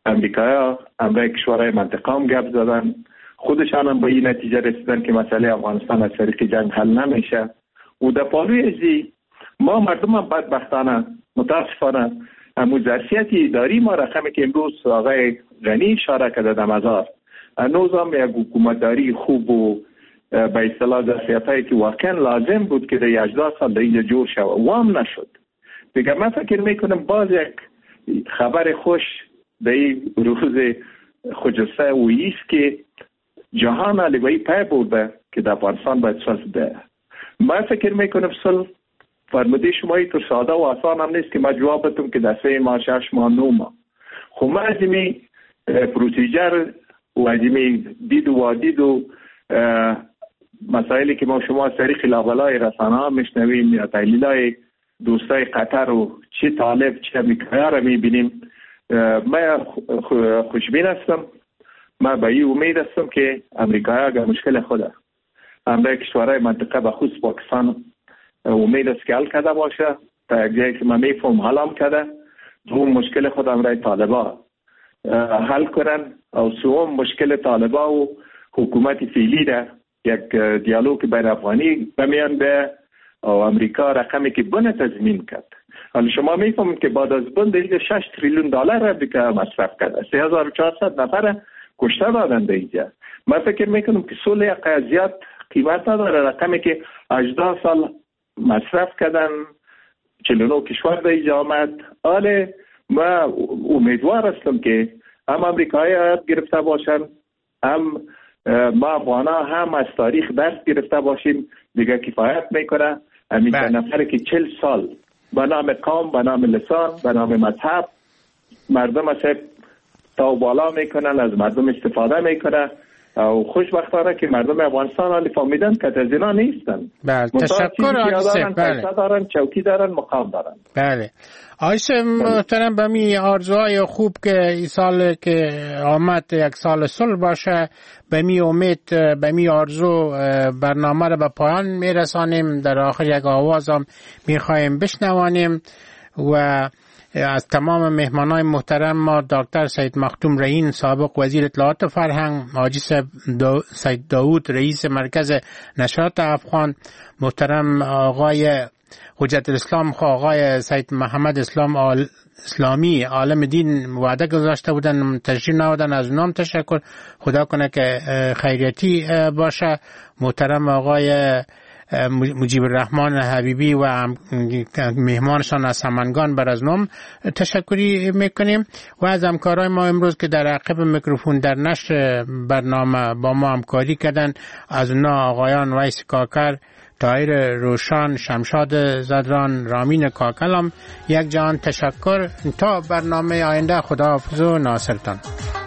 امریکا کشورهای منطقه هم گپ زدن، خودشان هم به این نتیجه رسیدن که مسئله افغانستان از طریق جنگ حل نمیشه. و در پالوی ازی ما مردم هم بدبختانه متاسفانه همون ظرفیت اداری ما رقمی که امروز آقای غنی اشاره کرده در مزار هنوز هم یک حکومتداری خوب و به اصطلاح ظرفیتایی که واقعا لازم بود که در 18 سال در اینجا جور شود وام نشد. دیگه من فکر میکنم باز یک خبر خوش در این روز خجسته و ایست که جهان علیوی پای برده که در افغانستان باید صلح ده. من فکر میکنم صلح فرموده شما اینطور ساده و آسان هم نیست که ما جواب بدم که در 3 ماه 6 ماه 9 ماه. خب ما از این پروسیجر و از این دید و وادید و مسائلی که ما شما از طریق لابلای رسانه ها میشنویم یا تحلیلای دوستای قطر و چه طالب چه امریکایی را میبینیم، من خوشبین هستم. من به این امید هستم که امریکایی اگر مشکل خود همراه کشورهای منطقه به خصوص پاکستان امید است که حل کرده باشه تا یک جایی که من میفهم حل هم کرده، دوم مشکل خود همراه طالبا حل کنن و سوم مشکل طالبا و حکومت فعلی ده یک دیالوگ بین افغانی بمیان به و امریکا رقمی که بنا تضمین کرد. حالا شما میفهمید که بعد از بند 6 تریلیون دلار امریکا مصرف کرده، 3400 نفر کشته دادن اینجا. من فکر میکنم که صلح قضیت قیمت نداره. رقمی که 18 سال مصرف کردن 49 کشور در اینجا آمد. حالا من امیدوار هستم که هم امریکایی گرفته باشن هم ما افغانا هم از تاریخ درس گرفته باشیم. دیگه کفایت میکنه همین نفره که 40 سال به نام قوم، به نام لسان، به نام مذهب مردم از تا بالا میکنن، از مردم استفاده میکنه و خوشبختانه که مردم افغانستان حالی فهمیدن که از اینا نیستن. بله تشکر آقای بله. دارن چوکی دارن مقام دارن. بله آقای محترم به می آرزوهای خوب که این سال که آمد یک سال صلح باشه، به می امید به می آرزو برنامه رو به پایان میرسانیم. در آخر یک آواز هم میخوایم بشنوانیم و از تمام مهمانای محترم ما دکتر سید مختوم رهین سابق وزیر اطلاعات و فرهنگ، حاجی سید داود رئیس مرکز نشریات افغان، محترم آقای حجت الاسلام آقای سید محمد اسلامی عالم دین وعده گذاشته بودن تشریف نهادن، از اونام تشکر. خدا کنه که خیریتی باشه. محترم آقای مجیب الرحمن حبیبی و مهمانشان از سمنگان بر از نام تشکری میکنیم و از همکارای ما امروز که در عقب میکروفون در نشر برنامه با ما همکاری کردن، از اونا آقایان ویس کاکر، طاهر روشان، شمشاد زدران، رامین کاکلام یک جان تشکر. تا برنامه آینده خداحافظ و ناصرتان.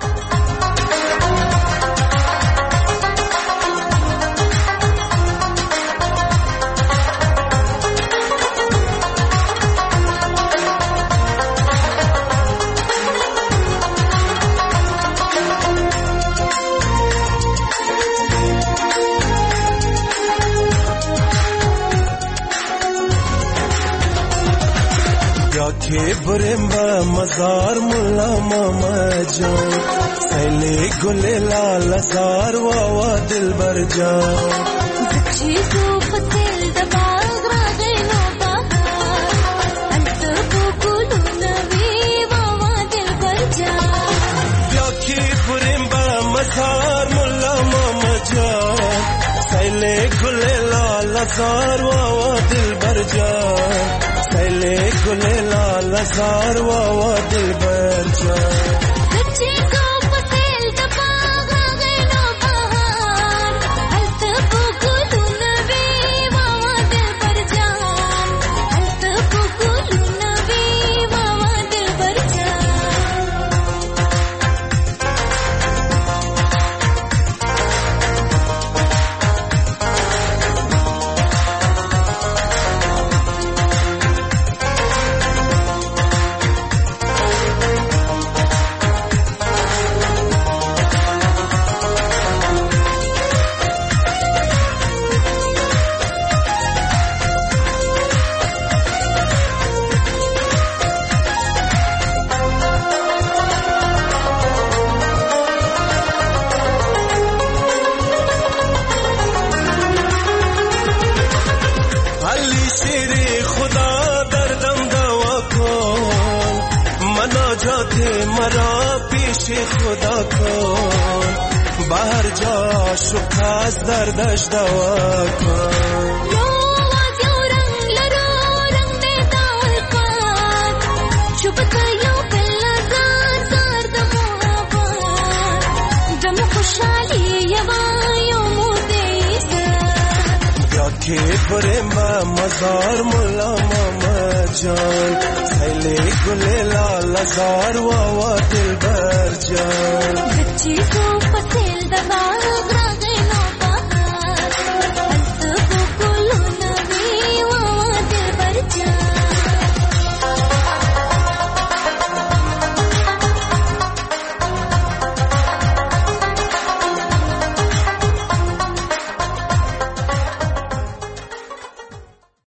के बुरेम बा मजार मुल्ला मामा जान सैले गुले लाल जार वावा दिल बर जान सच्ची सूफतिल दबाग रागेनो बहार अंत बुकुलु नवी वावा दिल बर जान या के बुरेम बा मजार मुल्ला मामा जान सैले गुले लाल जार वावा दिल बर जान सैले गुले लाल जार वावा दिल बर जान सच्ची सूफतिल दबाग रागेनो बहार अंत बुकुलु नवी वावा दिल बर जान अंत बुकुलु नवी वावा दिल बर जान چی خدا کن بهر جا شکست دردش دوا کن که بره مزار ملا ماما جان سیلی گل لال زار و دل بر جان بچی تو پسیل دباغ